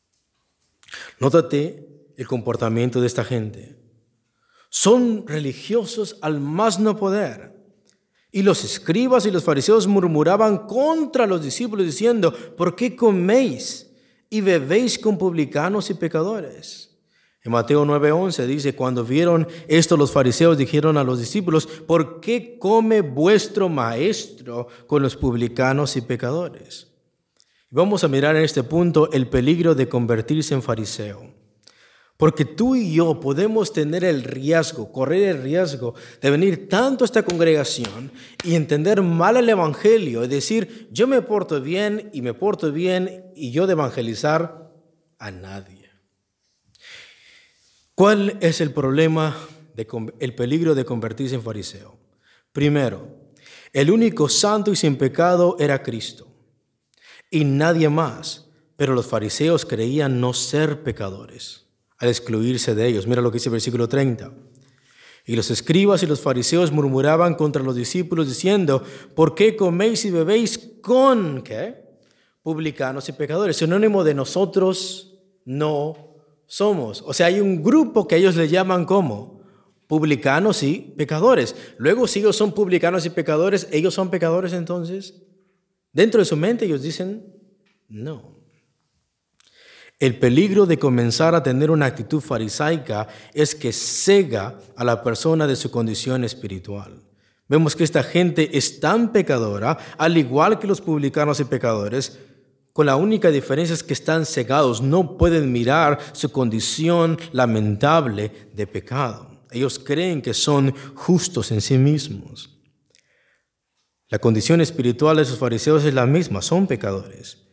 Nótate el comportamiento de esta gente. Son religiosos al más no poder. Y los escribas y los fariseos murmuraban contra los discípulos diciendo, ¿por qué coméis y bebéis con publicanos y pecadores? En Mateo nueve once dice, cuando vieron esto los fariseos dijeron a los discípulos, ¿por qué come vuestro maestro con los publicanos y pecadores? Y vamos a mirar en este punto el peligro de convertirse en fariseo. Porque tú y yo podemos tener el riesgo, correr el riesgo de venir tanto a esta congregación y entender mal el evangelio y decir, yo me porto bien y me porto bien y yo de evangelizar a nadie. ¿Cuál es el problema, de, el peligro de convertirse en fariseo? Primero, el único santo y sin pecado era Cristo y nadie más, pero los fariseos creían no ser pecadores al excluirse de ellos. Mira lo que dice el versículo treinta. Y los escribas y los fariseos murmuraban contra los discípulos diciendo, ¿por qué coméis y bebéis con qué? Publicanos y pecadores? Sinónimo de nosotros no somos. O sea, hay un grupo que ellos le llaman como publicanos y pecadores. Luego, si ellos son publicanos y pecadores, ¿ellos son pecadores entonces? Dentro de su mente ellos dicen, no. El peligro de comenzar a tener una actitud farisaica es que cega a la persona de su condición espiritual. Vemos que esta gente es tan pecadora, al igual que los publicanos y pecadores, con la única diferencia es que están cegados, no pueden mirar su condición lamentable de pecado. Ellos creen que son justos en sí mismos. La condición espiritual de esos fariseos es la misma, son pecadores.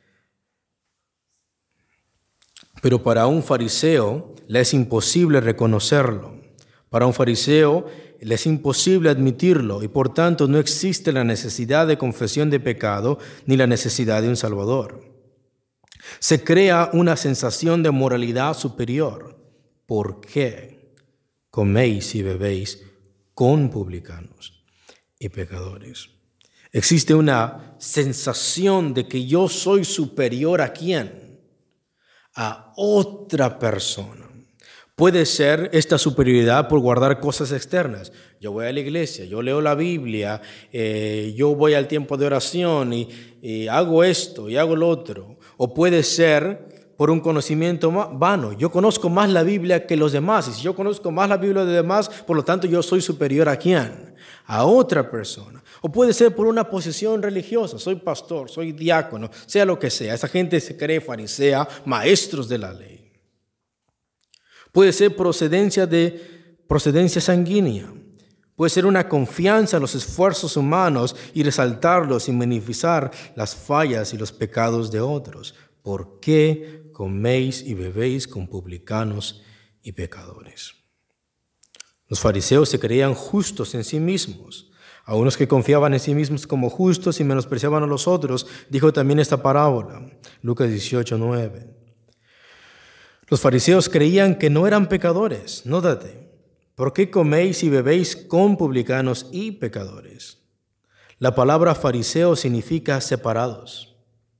Pero para un fariseo le es imposible reconocerlo. Para un fariseo le es imposible admitirlo y por tanto no existe la necesidad de confesión de pecado ni la necesidad de un Salvador. Se crea una sensación de moralidad superior. ¿Por qué coméis y bebéis con publicanos y pecadores? Existe una sensación de que yo soy superior ¿a quién? A otra persona. Puede ser esta superioridad por guardar cosas externas. Yo voy a la iglesia, yo leo la Biblia, eh, yo voy al tiempo de oración y, y hago esto y hago lo otro. O puede ser por un conocimiento vano. Yo conozco más la Biblia que los demás. Y si yo conozco más la Biblia de los demás, por lo tanto yo soy superior ¿a quién? A otra persona. O puede ser por una posición religiosa. Soy pastor, soy diácono, sea lo que sea. Esa gente se cree farisea, maestros de la ley. Puede ser procedencia de procedencia sanguínea. Puede ser una confianza en los esfuerzos humanos y resaltarlos y minimizar las fallas y los pecados de otros. ¿Por qué coméis y bebéis con publicanos y pecadores? Los fariseos se creían justos en sí mismos. A unos que confiaban en sí mismos como justos y menospreciaban a los otros, dijo también esta parábola, Lucas dieciocho, nueve. Los fariseos creían que no eran pecadores. Nótate, ¿por qué coméis y bebéis con publicanos y pecadores? La palabra fariseo significa separados.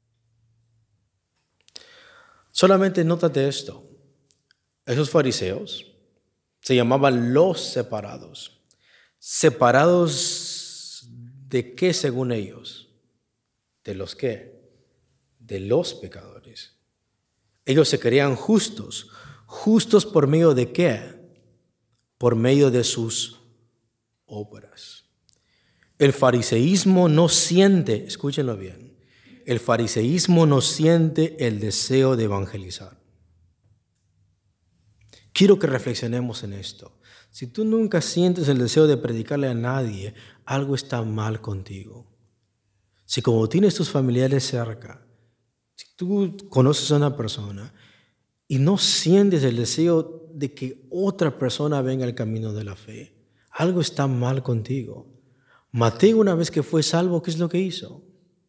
Solamente nótate esto. Esos fariseos se llamaban los separados. ¿Separados de qué según ellos? ¿De los qué? De los pecadores. Ellos se creían justos. ¿Justos por medio de qué? Por medio de sus obras. El fariseísmo no siente, escúchenlo bien, el fariseísmo no siente el deseo de evangelizar. Quiero que reflexionemos en esto. Si tú nunca sientes el deseo de predicarle a nadie, algo está mal contigo. Si como tienes tus familiares cerca, si tú conoces a una persona y no sientes el deseo de que otra persona venga al camino de la fe, algo está mal contigo. Mateo, una vez que fue salvo, ¿qué es lo que hizo?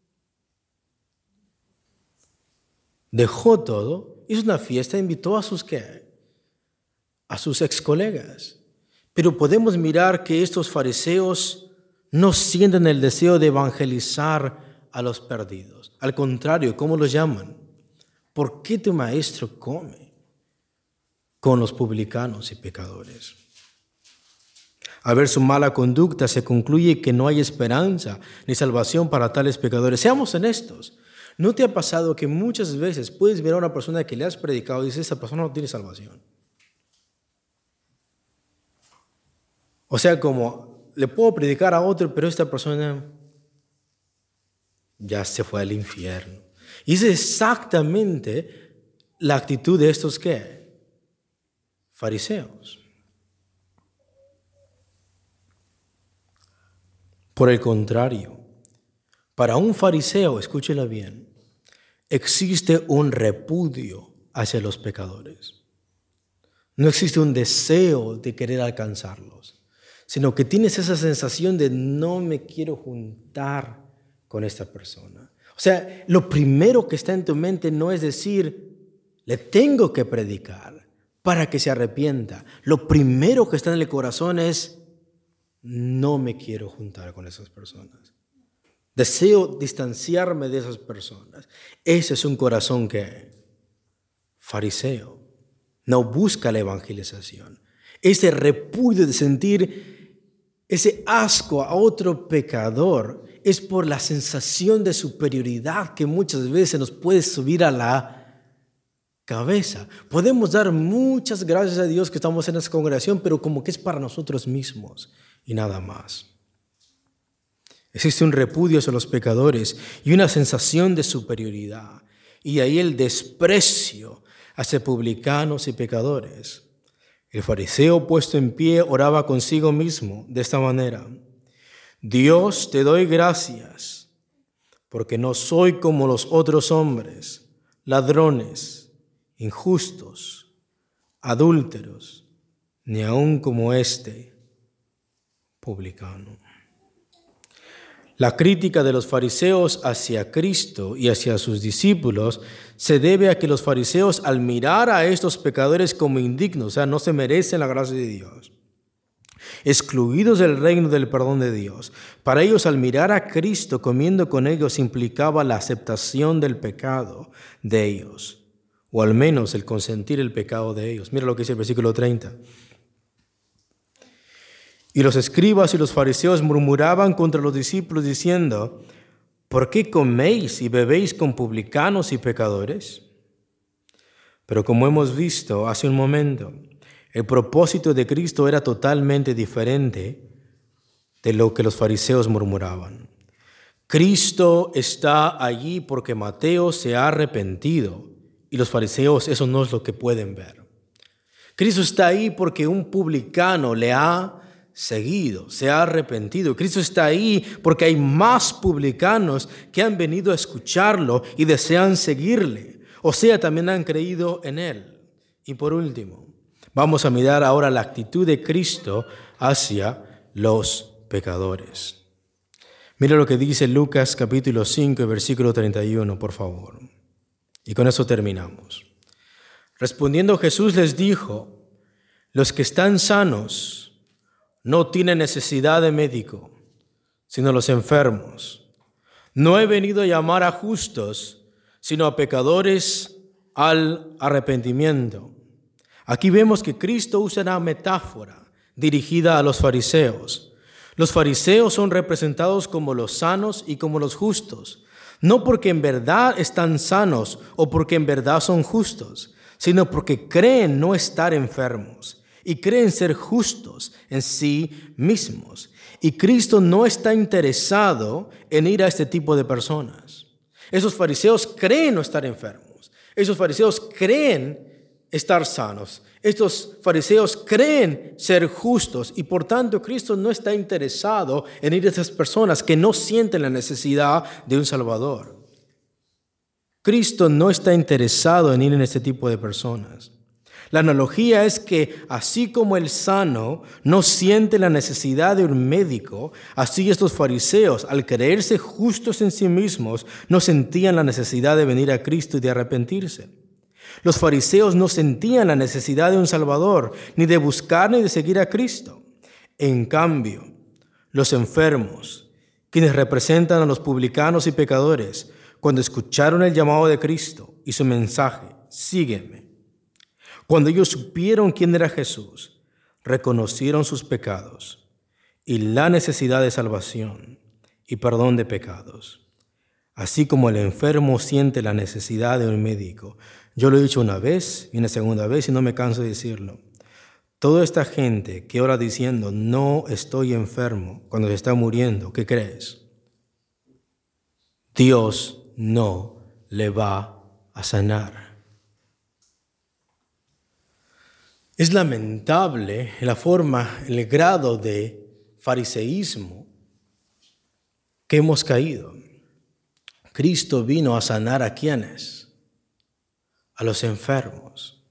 Dejó todo, hizo una fiesta, invitó a sus ¿qué? A sus ex colegas. Pero podemos mirar que estos fariseos no sienten el deseo de evangelizar a los perdidos. Al contrario, ¿cómo los llaman? ¿Por qué tu maestro come con los publicanos y pecadores? Al ver su mala conducta se concluye que no hay esperanza ni salvación para tales pecadores. Seamos honestos. ¿No te ha pasado que muchas veces puedes ver a una persona que le has predicado y dices, esa persona no tiene salvación? O sea, como le puedo predicar a otro, pero esta persona ya se fue al infierno. Y es exactamente la actitud de estos ¿qué? Fariseos. Por el contrario, para un fariseo, escúchela bien, existe un repudio hacia los pecadores. No existe un deseo de querer alcanzarlos, sino que tienes esa sensación de no me quiero juntar con esta persona. O sea, lo primero que está en tu mente no es decir, le tengo que predicar para que se arrepienta. Lo primero que está en el corazón es, no me quiero juntar con esas personas. Deseo distanciarme de esas personas. Ese es un corazón que fariseo. No busca la evangelización. Ese repudio de sentir ese asco a otro pecador es por la sensación de superioridad que muchas veces nos puede subir a la cabeza. Podemos dar muchas gracias a Dios que estamos en esa congregación, pero como que es para nosotros mismos y nada más. Existe un repudio hacia los pecadores y una sensación de superioridad. Y ahí el desprecio hacia publicanos y pecadores. El fariseo puesto en pie oraba consigo mismo de esta manera: Dios, te doy gracias, porque no soy como los otros hombres, ladrones, injustos, adúlteros, ni aun como este publicano. La crítica de los fariseos hacia Cristo y hacia sus discípulos se debe a que los fariseos, al mirar a estos pecadores como indignos, o sea, no se merecen la gracia de Dios, excluidos del reino del perdón de Dios, para ellos, al mirar a Cristo comiendo con ellos, implicaba la aceptación del pecado de ellos, o al menos el consentir el pecado de ellos. Mira lo que dice el versículo treinta. Y los escribas y los fariseos murmuraban contra los discípulos diciendo: ¿por qué coméis y bebéis con publicanos y pecadores? Pero como hemos visto hace un momento, el propósito de Cristo era totalmente diferente de lo que los fariseos murmuraban. Cristo está allí porque Mateo se ha arrepentido y los fariseos eso no es lo que pueden ver. Cristo está ahí porque un publicano le ha seguido, se ha arrepentido. Cristo está ahí porque hay más publicanos que han venido a escucharlo y desean seguirle. O sea, también han creído en él. Y por último, vamos a mirar ahora la actitud de Cristo hacia los pecadores. Mira lo que dice Lucas capítulo cinco, versículo treinta y uno, por favor. Y con eso terminamos. Respondiendo Jesús les dijo: los que están sanos no tienen necesidad de médico, sino los enfermos. No he venido a llamar a justos, sino a pecadores al arrepentimiento. Aquí vemos que Cristo usa una metáfora dirigida a los fariseos. Los fariseos son representados como los sanos y como los justos, no porque en verdad están sanos o porque en verdad son justos, sino porque creen no estar enfermos y creen ser justos en sí mismos. Y Cristo no está interesado en ir a este tipo de personas. Esos fariseos creen no estar enfermos. Esos fariseos creen estar sanos. Estos fariseos creen ser justos y por tanto Cristo no está interesado en ir a esas personas que no sienten la necesidad de un Salvador. Cristo no está interesado en ir en este tipo de personas. La analogía es que así como el sano no siente la necesidad de un médico, así estos fariseos, al creerse justos en sí mismos, no sentían la necesidad de venir a Cristo y de arrepentirse. Los fariseos no sentían la necesidad de un Salvador, ni de buscar ni de seguir a Cristo. En cambio, los enfermos, quienes representan a los publicanos y pecadores, cuando escucharon el llamado de Cristo y su mensaje, sígueme. Cuando ellos supieron quién era Jesús, reconocieron sus pecados y la necesidad de salvación y perdón de pecados. Así como el enfermo siente la necesidad de un médico. Yo lo he dicho una vez y una segunda vez y no me canso de decirlo. Toda esta gente que ora diciendo no estoy enfermo cuando se está muriendo, ¿qué crees? Dios no le va a sanar. Es lamentable la forma, el grado de fariseísmo que hemos caído. Cristo vino a sanar a quienes, a los enfermos.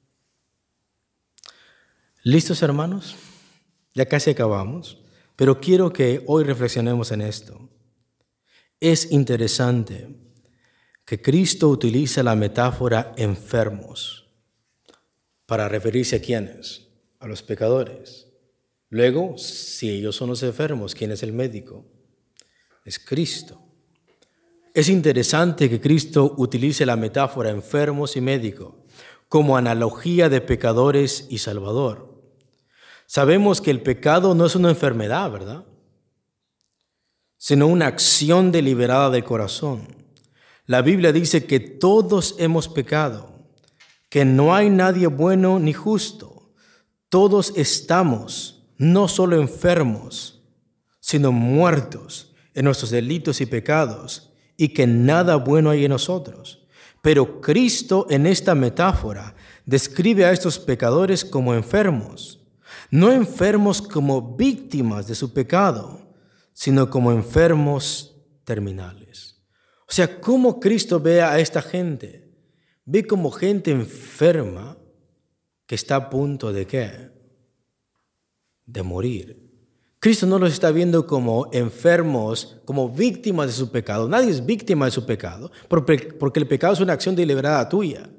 ¿Listos, hermanos? Ya casi acabamos, pero quiero que hoy reflexionemos en esto. Es interesante que Cristo utiliza la metáfora enfermos para referirse a quiénes, a los pecadores. Luego, si ellos son los enfermos, ¿quién es el médico? Es Cristo. Es interesante que Cristo utilice la metáfora enfermos y médico como analogía de pecadores y Salvador. Sabemos que el pecado no es una enfermedad, ¿verdad? Sino una acción deliberada del corazón. La Biblia dice que todos hemos pecado, que no hay nadie bueno ni justo. Todos estamos no solo enfermos, sino muertos en nuestros delitos y pecados, y que nada bueno hay en nosotros. Pero Cristo en esta metáfora describe a estos pecadores como enfermos, no enfermos como víctimas de su pecado, sino como enfermos terminales. O sea, ¿cómo Cristo ve a esta gente? Ve como gente enferma que está a punto de ¿qué? De morir. Cristo no los está viendo como enfermos, como víctimas de su pecado. Nadie es víctima de su pecado, porque el pecado es una acción deliberada tuya.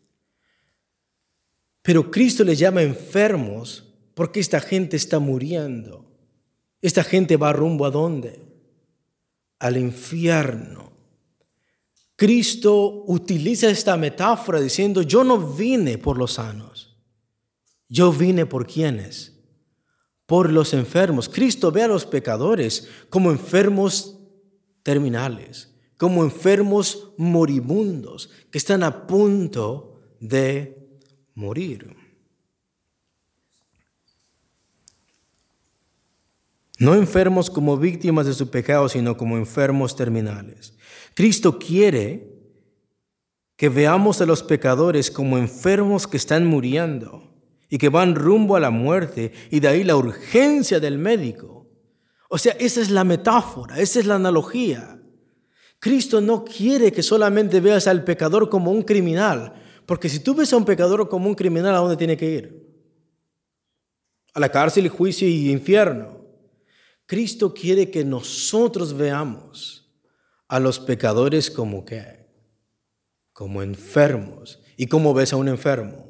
Pero Cristo les llama enfermos porque esta gente está muriendo. Esta gente va rumbo ¿a dónde? Al infierno. Cristo utiliza esta metáfora diciendo, yo no vine por los sanos. Yo vine por ¿quiénes? Por los enfermos. Cristo ve a los pecadores como enfermos terminales, como enfermos moribundos, que están a punto de morir. No enfermos como víctimas de su pecado, sino como enfermos terminales. Cristo quiere que veamos a los pecadores como enfermos que están muriendo y que van rumbo a la muerte, y de ahí la urgencia del médico. O sea, esa es la metáfora, esa es la analogía. Cristo no quiere que solamente veas al pecador como un criminal, porque si tú ves a un pecador como un criminal, ¿a dónde tiene que ir? A la cárcel, juicio y infierno. Cristo quiere que nosotros veamos a los pecadores como ¿qué? Como enfermos. ¿Y cómo ves a un enfermo?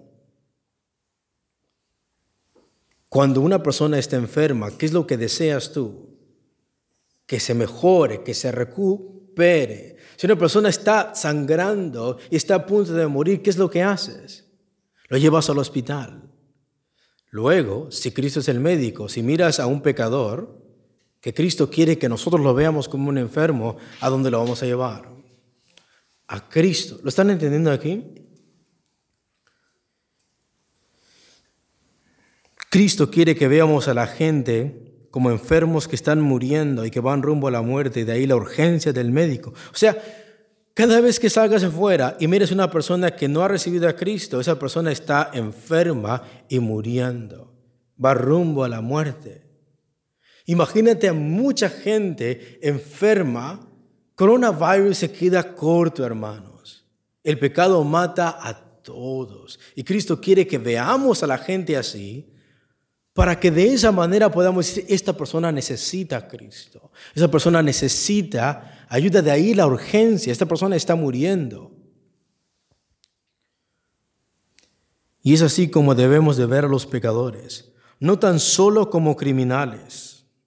Cuando una persona está enferma, ¿qué es lo que deseas tú? Que se mejore, que se recupere. Si una persona está sangrando y está a punto de morir, ¿qué es lo que haces? Lo llevas al hospital. Luego, si Cristo es el médico, si miras a un pecador, que Cristo quiere que nosotros lo veamos como un enfermo, ¿a dónde lo vamos a llevar? A Cristo. ¿Lo están entendiendo aquí? Cristo quiere que veamos a la gente como enfermos que están muriendo y que van rumbo a la muerte, y de ahí la urgencia del médico. O sea, cada vez que salgas afuera y mires a una persona que no ha recibido a Cristo, esa persona está enferma y muriendo. Va rumbo a la muerte. Imagínate a mucha gente enferma. Coronavirus se queda corto, hermanos. El pecado mata a todos. Y Cristo quiere que veamos a la gente así, para que de esa manera podamos decir, esta persona necesita a Cristo. Esa persona necesita ayuda, de ahí la urgencia. Esta persona está muriendo. Y es así como debemos de ver a los pecadores. No tan solo como criminales,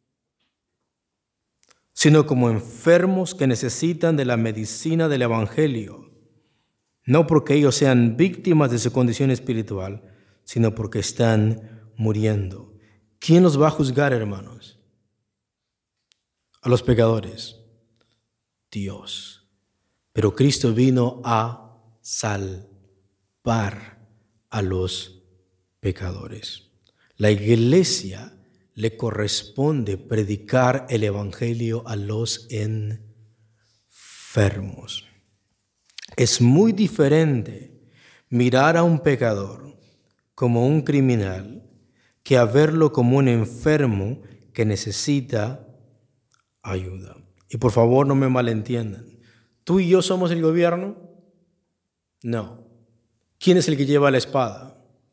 sino como enfermos que necesitan de la medicina del Evangelio. No porque ellos sean víctimas de su condición espiritual, sino porque están muriendo. ¿Quién los va a juzgar, hermanos? A los pecadores. Dios. Pero Cristo vino a salvar a los pecadores. La iglesia le corresponde predicar el Evangelio a los enfermos. Es muy diferente mirar a un pecador como un criminal que a verlo como un enfermo que necesita ayuda. Y por favor, no me malentiendan. ¿Tú y yo somos el gobierno? No. ¿Quién es el que lleva la espada?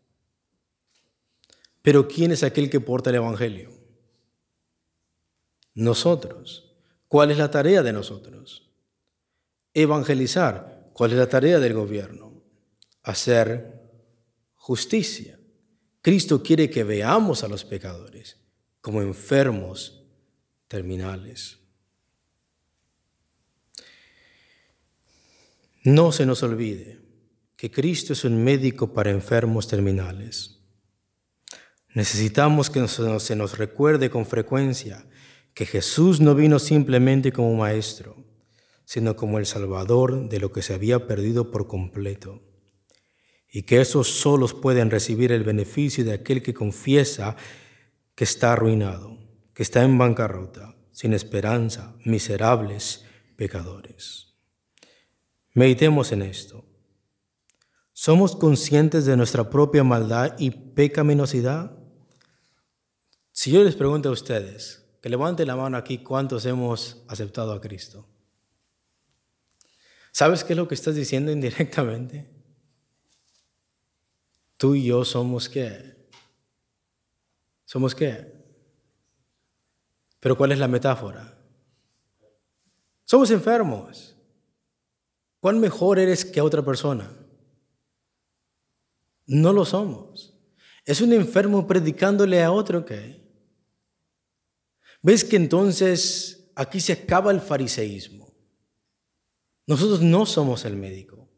Pero ¿quién es aquel que porta el Evangelio? Nosotros. ¿Cuál es la tarea de nosotros? Evangelizar. ¿Cuál es la tarea del gobierno? Hacer justicia. Cristo quiere que veamos a los pecadores como enfermos terminales. No se nos olvide que Cristo es un médico para enfermos terminales. Necesitamos que se nos recuerde con frecuencia que Jesús no vino simplemente como maestro, sino como el Salvador de lo que se había perdido por completo, y que esos solos pueden recibir el beneficio de aquel que confiesa que está arruinado, que está en bancarrota, sin esperanza, miserables pecadores. Meditemos en esto. ¿Somos conscientes de nuestra propia maldad y pecaminosidad? Si yo les pregunto a ustedes, Que levante la mano aquí cuántos hemos aceptado a Cristo. ¿Sabes qué es lo que estás diciendo indirectamente? Tú y yo somos ¿qué? ¿Somos qué? Pero ¿cuál es la metáfora? Somos enfermos. ¿Cuán mejor eres que otra persona? No lo somos. Es un enfermo predicándole a otro ¿qué? ¿Ves que entonces aquí se acaba el fariseísmo? Nosotros no somos el médico.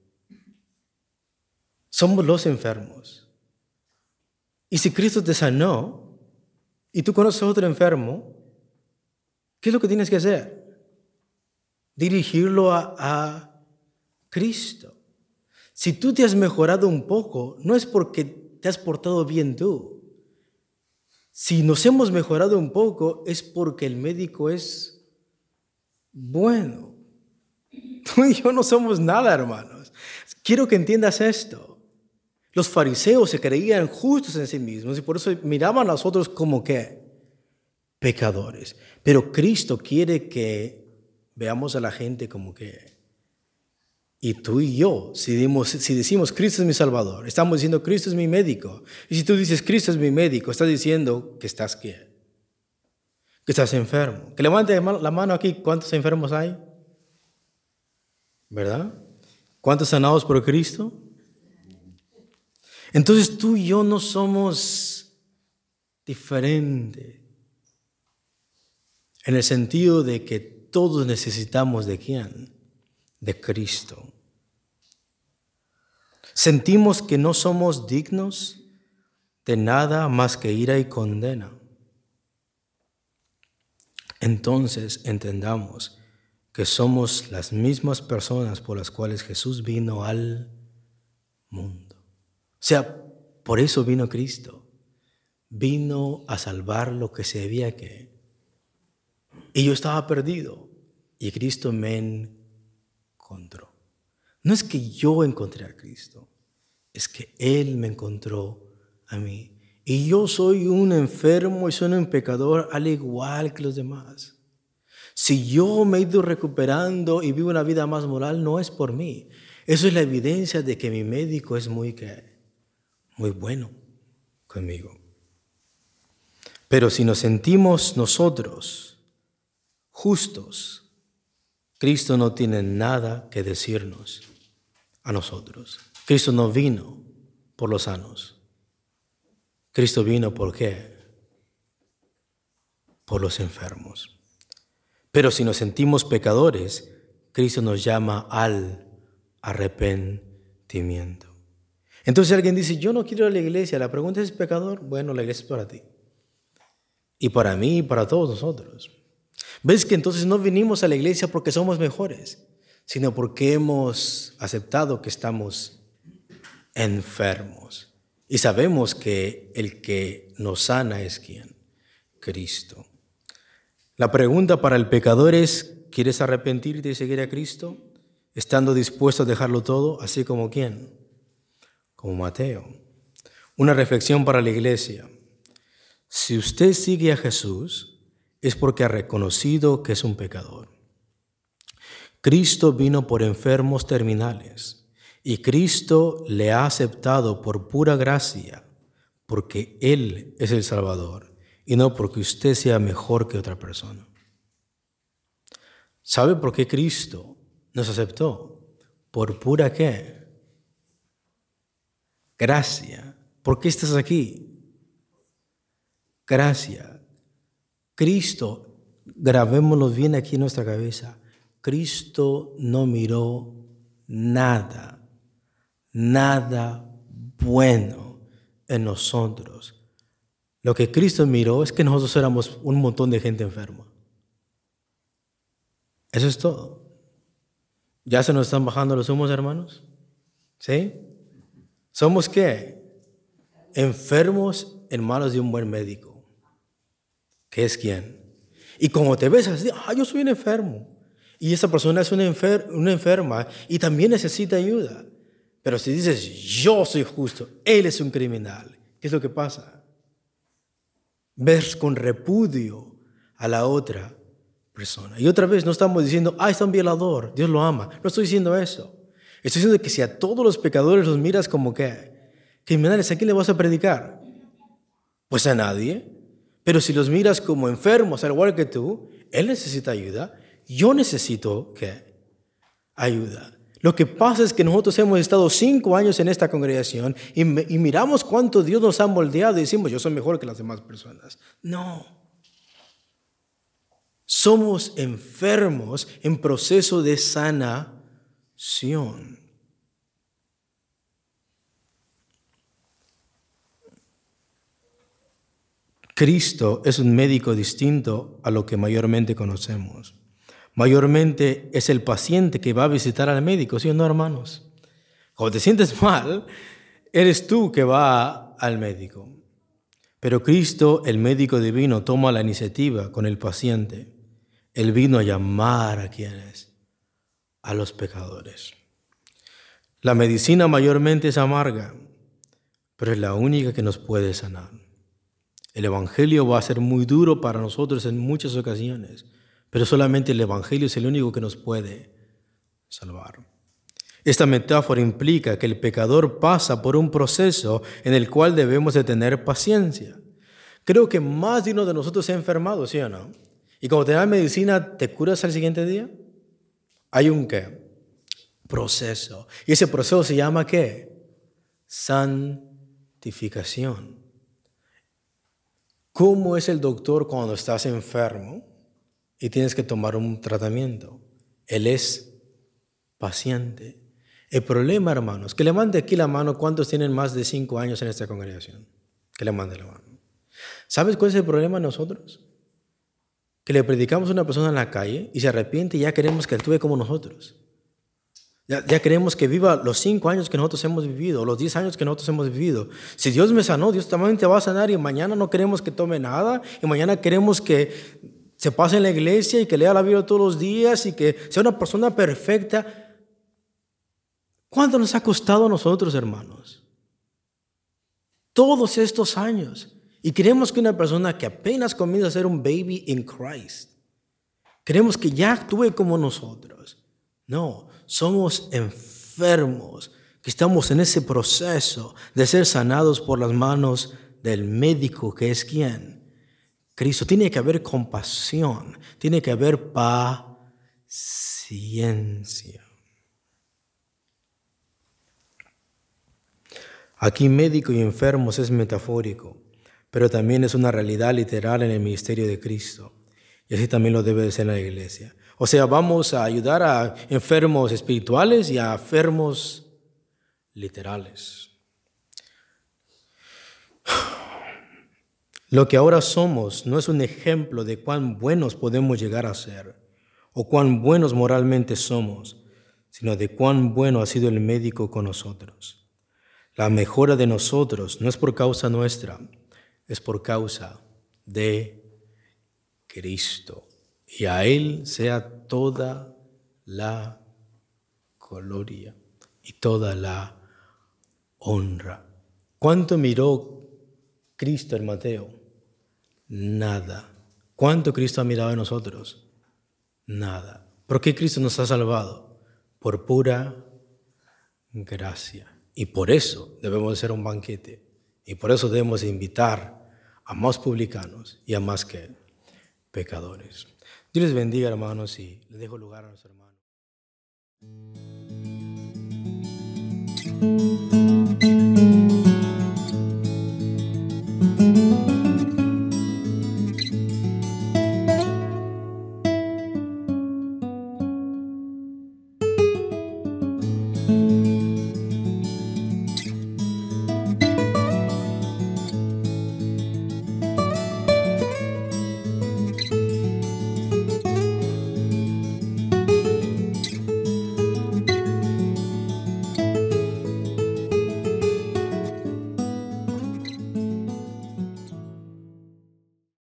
Somos los enfermos. Y si Cristo te sanó y tú conoces a otro enfermo, ¿qué es lo que tienes que hacer? Dirigirlo a, a Cristo. Si tú te has mejorado un poco, no es porque te has portado bien tú. Si nos hemos mejorado un poco, es porque el médico es bueno. Tú y yo no somos nada, hermanos. Quiero que entiendas esto. Los fariseos se creían justos en sí mismos y por eso miraban a nosotros como ¿qué? Pecadores. Pero Cristo quiere que veamos a la gente como que, y tú y yo, si, dimos, si decimos Cristo es mi Salvador, estamos diciendo Cristo es mi médico. Y si tú dices Cristo es mi médico, estás diciendo que estás ¿qué? Que estás enfermo. Que levante la mano aquí, ¿cuántos enfermos hay? ¿Verdad? ¿Cuántos sanados por Cristo? Entonces tú y yo no somos diferentes. En el sentido de que todos necesitamos ¿de quién? De Cristo. Sentimos que no somos dignos de nada más que ira y condena. Entonces entendamos que somos las mismas personas por las cuales Jesús vino al mundo. O sea, por eso vino Cristo. Vino a salvar lo que se había que. Y yo estaba perdido y Cristo me encontró. No es que yo encontré a Cristo, es que Él me encontró a mí. Y yo soy un enfermo y soy un pecador al igual que los demás. Si yo me he ido recuperando y vivo una vida más moral, no es por mí. Eso es la evidencia de que mi médico es muy, muy bueno conmigo. Pero si nos sentimos nosotros justos, Cristo no tiene nada que decirnos a nosotros. Cristo no vino por los sanos. Cristo vino ¿por qué? Por los enfermos. Pero si nos sentimos pecadores, Cristo nos llama al arrepentimiento. Entonces alguien dice, yo no quiero ir a la iglesia. La pregunta es, ¿pecador? Bueno, la iglesia es para ti. Y para mí y para todos nosotros. ¿Ves que entonces no vinimos a la iglesia porque somos mejores, sino porque hemos aceptado que estamos enfermos? Y sabemos que el que nos sana es ¿quién? Cristo. La pregunta para el pecador es, ¿quieres arrepentirte y seguir a Cristo? Estando dispuesto a dejarlo todo, así como ¿quién? Como Mateo. Una reflexión para la iglesia. Si usted sigue a Jesús, es porque ha reconocido que es un pecador. Cristo vino por enfermos terminales y Cristo le ha aceptado por pura gracia, porque Él es el Salvador y no porque usted sea mejor que otra persona. ¿Sabe por qué Cristo nos aceptó? ¿Por pura qué? Gracia. ¿Por qué estás aquí? Gracia. Cristo, grabémoslo bien aquí en nuestra cabeza, Cristo no miró nada, nada bueno en nosotros. Lo que Cristo miró es que nosotros éramos un montón de gente enferma. Eso es todo. ¿Ya se nos están bajando los humos, hermanos? ¿Sí? ¿Somos qué? Enfermos en manos de un buen médico. ¿Qué es quién? Y como te ves así, ah, yo soy un enfermo. Y esa persona es una, enfer- una enferma y también necesita ayuda. Pero si dices, yo soy justo, él es un criminal, ¿qué es lo que pasa? Ves con repudio a la otra persona. Y otra vez no estamos diciendo, ah, es un violador, Dios lo ama. No estoy diciendo eso. Estoy diciendo que si a todos los pecadores los miras como que criminales, ¿a quién le vas a predicar? Pues a nadie. Pero si los miras como enfermos, al igual que tú, él necesita ayuda, yo necesito ¿qué? Ayuda. Lo que pasa es que nosotros hemos estado cinco años en esta congregación y, y miramos cuánto Dios nos ha moldeado y decimos, yo soy mejor que las demás personas. No. Somos enfermos en proceso de sanación. Cristo es un médico distinto a lo que mayormente conocemos. Mayormente es el paciente que va a visitar al médico, ¿sí o no, hermanos? Cuando te sientes mal, eres tú que va al médico. Pero Cristo, el médico divino, toma la iniciativa con el paciente. Él vino a llamar a quienes, a los pecadores. La medicina mayormente es amarga, pero es la única que nos puede sanar. El Evangelio va a ser muy duro para nosotros en muchas ocasiones, pero solamente el Evangelio es el único que nos puede salvar. Esta metáfora implica que el pecador pasa por un proceso en el cual debemos de tener paciencia. Creo que más de uno de nosotros se ha enfermado, ¿sí o no? Y cuando te dan medicina, ¿te curas al siguiente día? Hay un ¿qué? Proceso. Y ese proceso se llama ¿qué? Santificación. ¿Cómo es el doctor cuando estás enfermo y tienes que tomar un tratamiento? Él es paciente. El problema, hermanos, que le mande aquí la mano, ¿cuántos tienen más de cinco años en esta congregación? Que le mande la mano. ¿Sabes cuál es el problema de nosotros? Que le predicamos a una persona en la calle y se arrepiente y ya queremos que actúe como nosotros. Ya, ya queremos que viva los cinco años que nosotros hemos vivido, los diez años que nosotros hemos vivido. Si Dios me sanó, Dios también te va a sanar y mañana no queremos que tome nada y mañana queremos que se pase en la iglesia y que lea la Biblia todos los días y que sea una persona perfecta. ¿Cuánto nos ha costado a nosotros, hermanos? Todos estos años. Y queremos que una persona que apenas comienza a ser un baby in Christ, queremos que ya actúe como nosotros. No, somos enfermos, que estamos en ese proceso de ser sanados por las manos del médico, que es ¿quién? Cristo. Tiene que haber compasión, tiene que haber paciencia. Aquí médico y enfermos es metafórico, pero también es una realidad literal en el ministerio de Cristo. Y así también lo debe de ser en la iglesia. O sea, vamos a ayudar a enfermos espirituales y a enfermos literales. Lo que ahora somos no es un ejemplo de cuán buenos podemos llegar a ser o cuán buenos moralmente somos, sino de cuán bueno ha sido el médico con nosotros. La mejora de nosotros no es por causa nuestra, es por causa de Cristo. Y a Él sea toda la gloria y toda la honra. ¿Cuánto miró Cristo en Mateo? Nada. ¿Cuánto Cristo ha mirado en nosotros? Nada. ¿Por qué Cristo nos ha salvado? Por pura gracia. Y por eso debemos de ser un banquete. Y por eso debemos invitar a más publicanos y a más que pecadores. Dios les bendiga, hermanos, y les dejo lugar a nuestro hermano.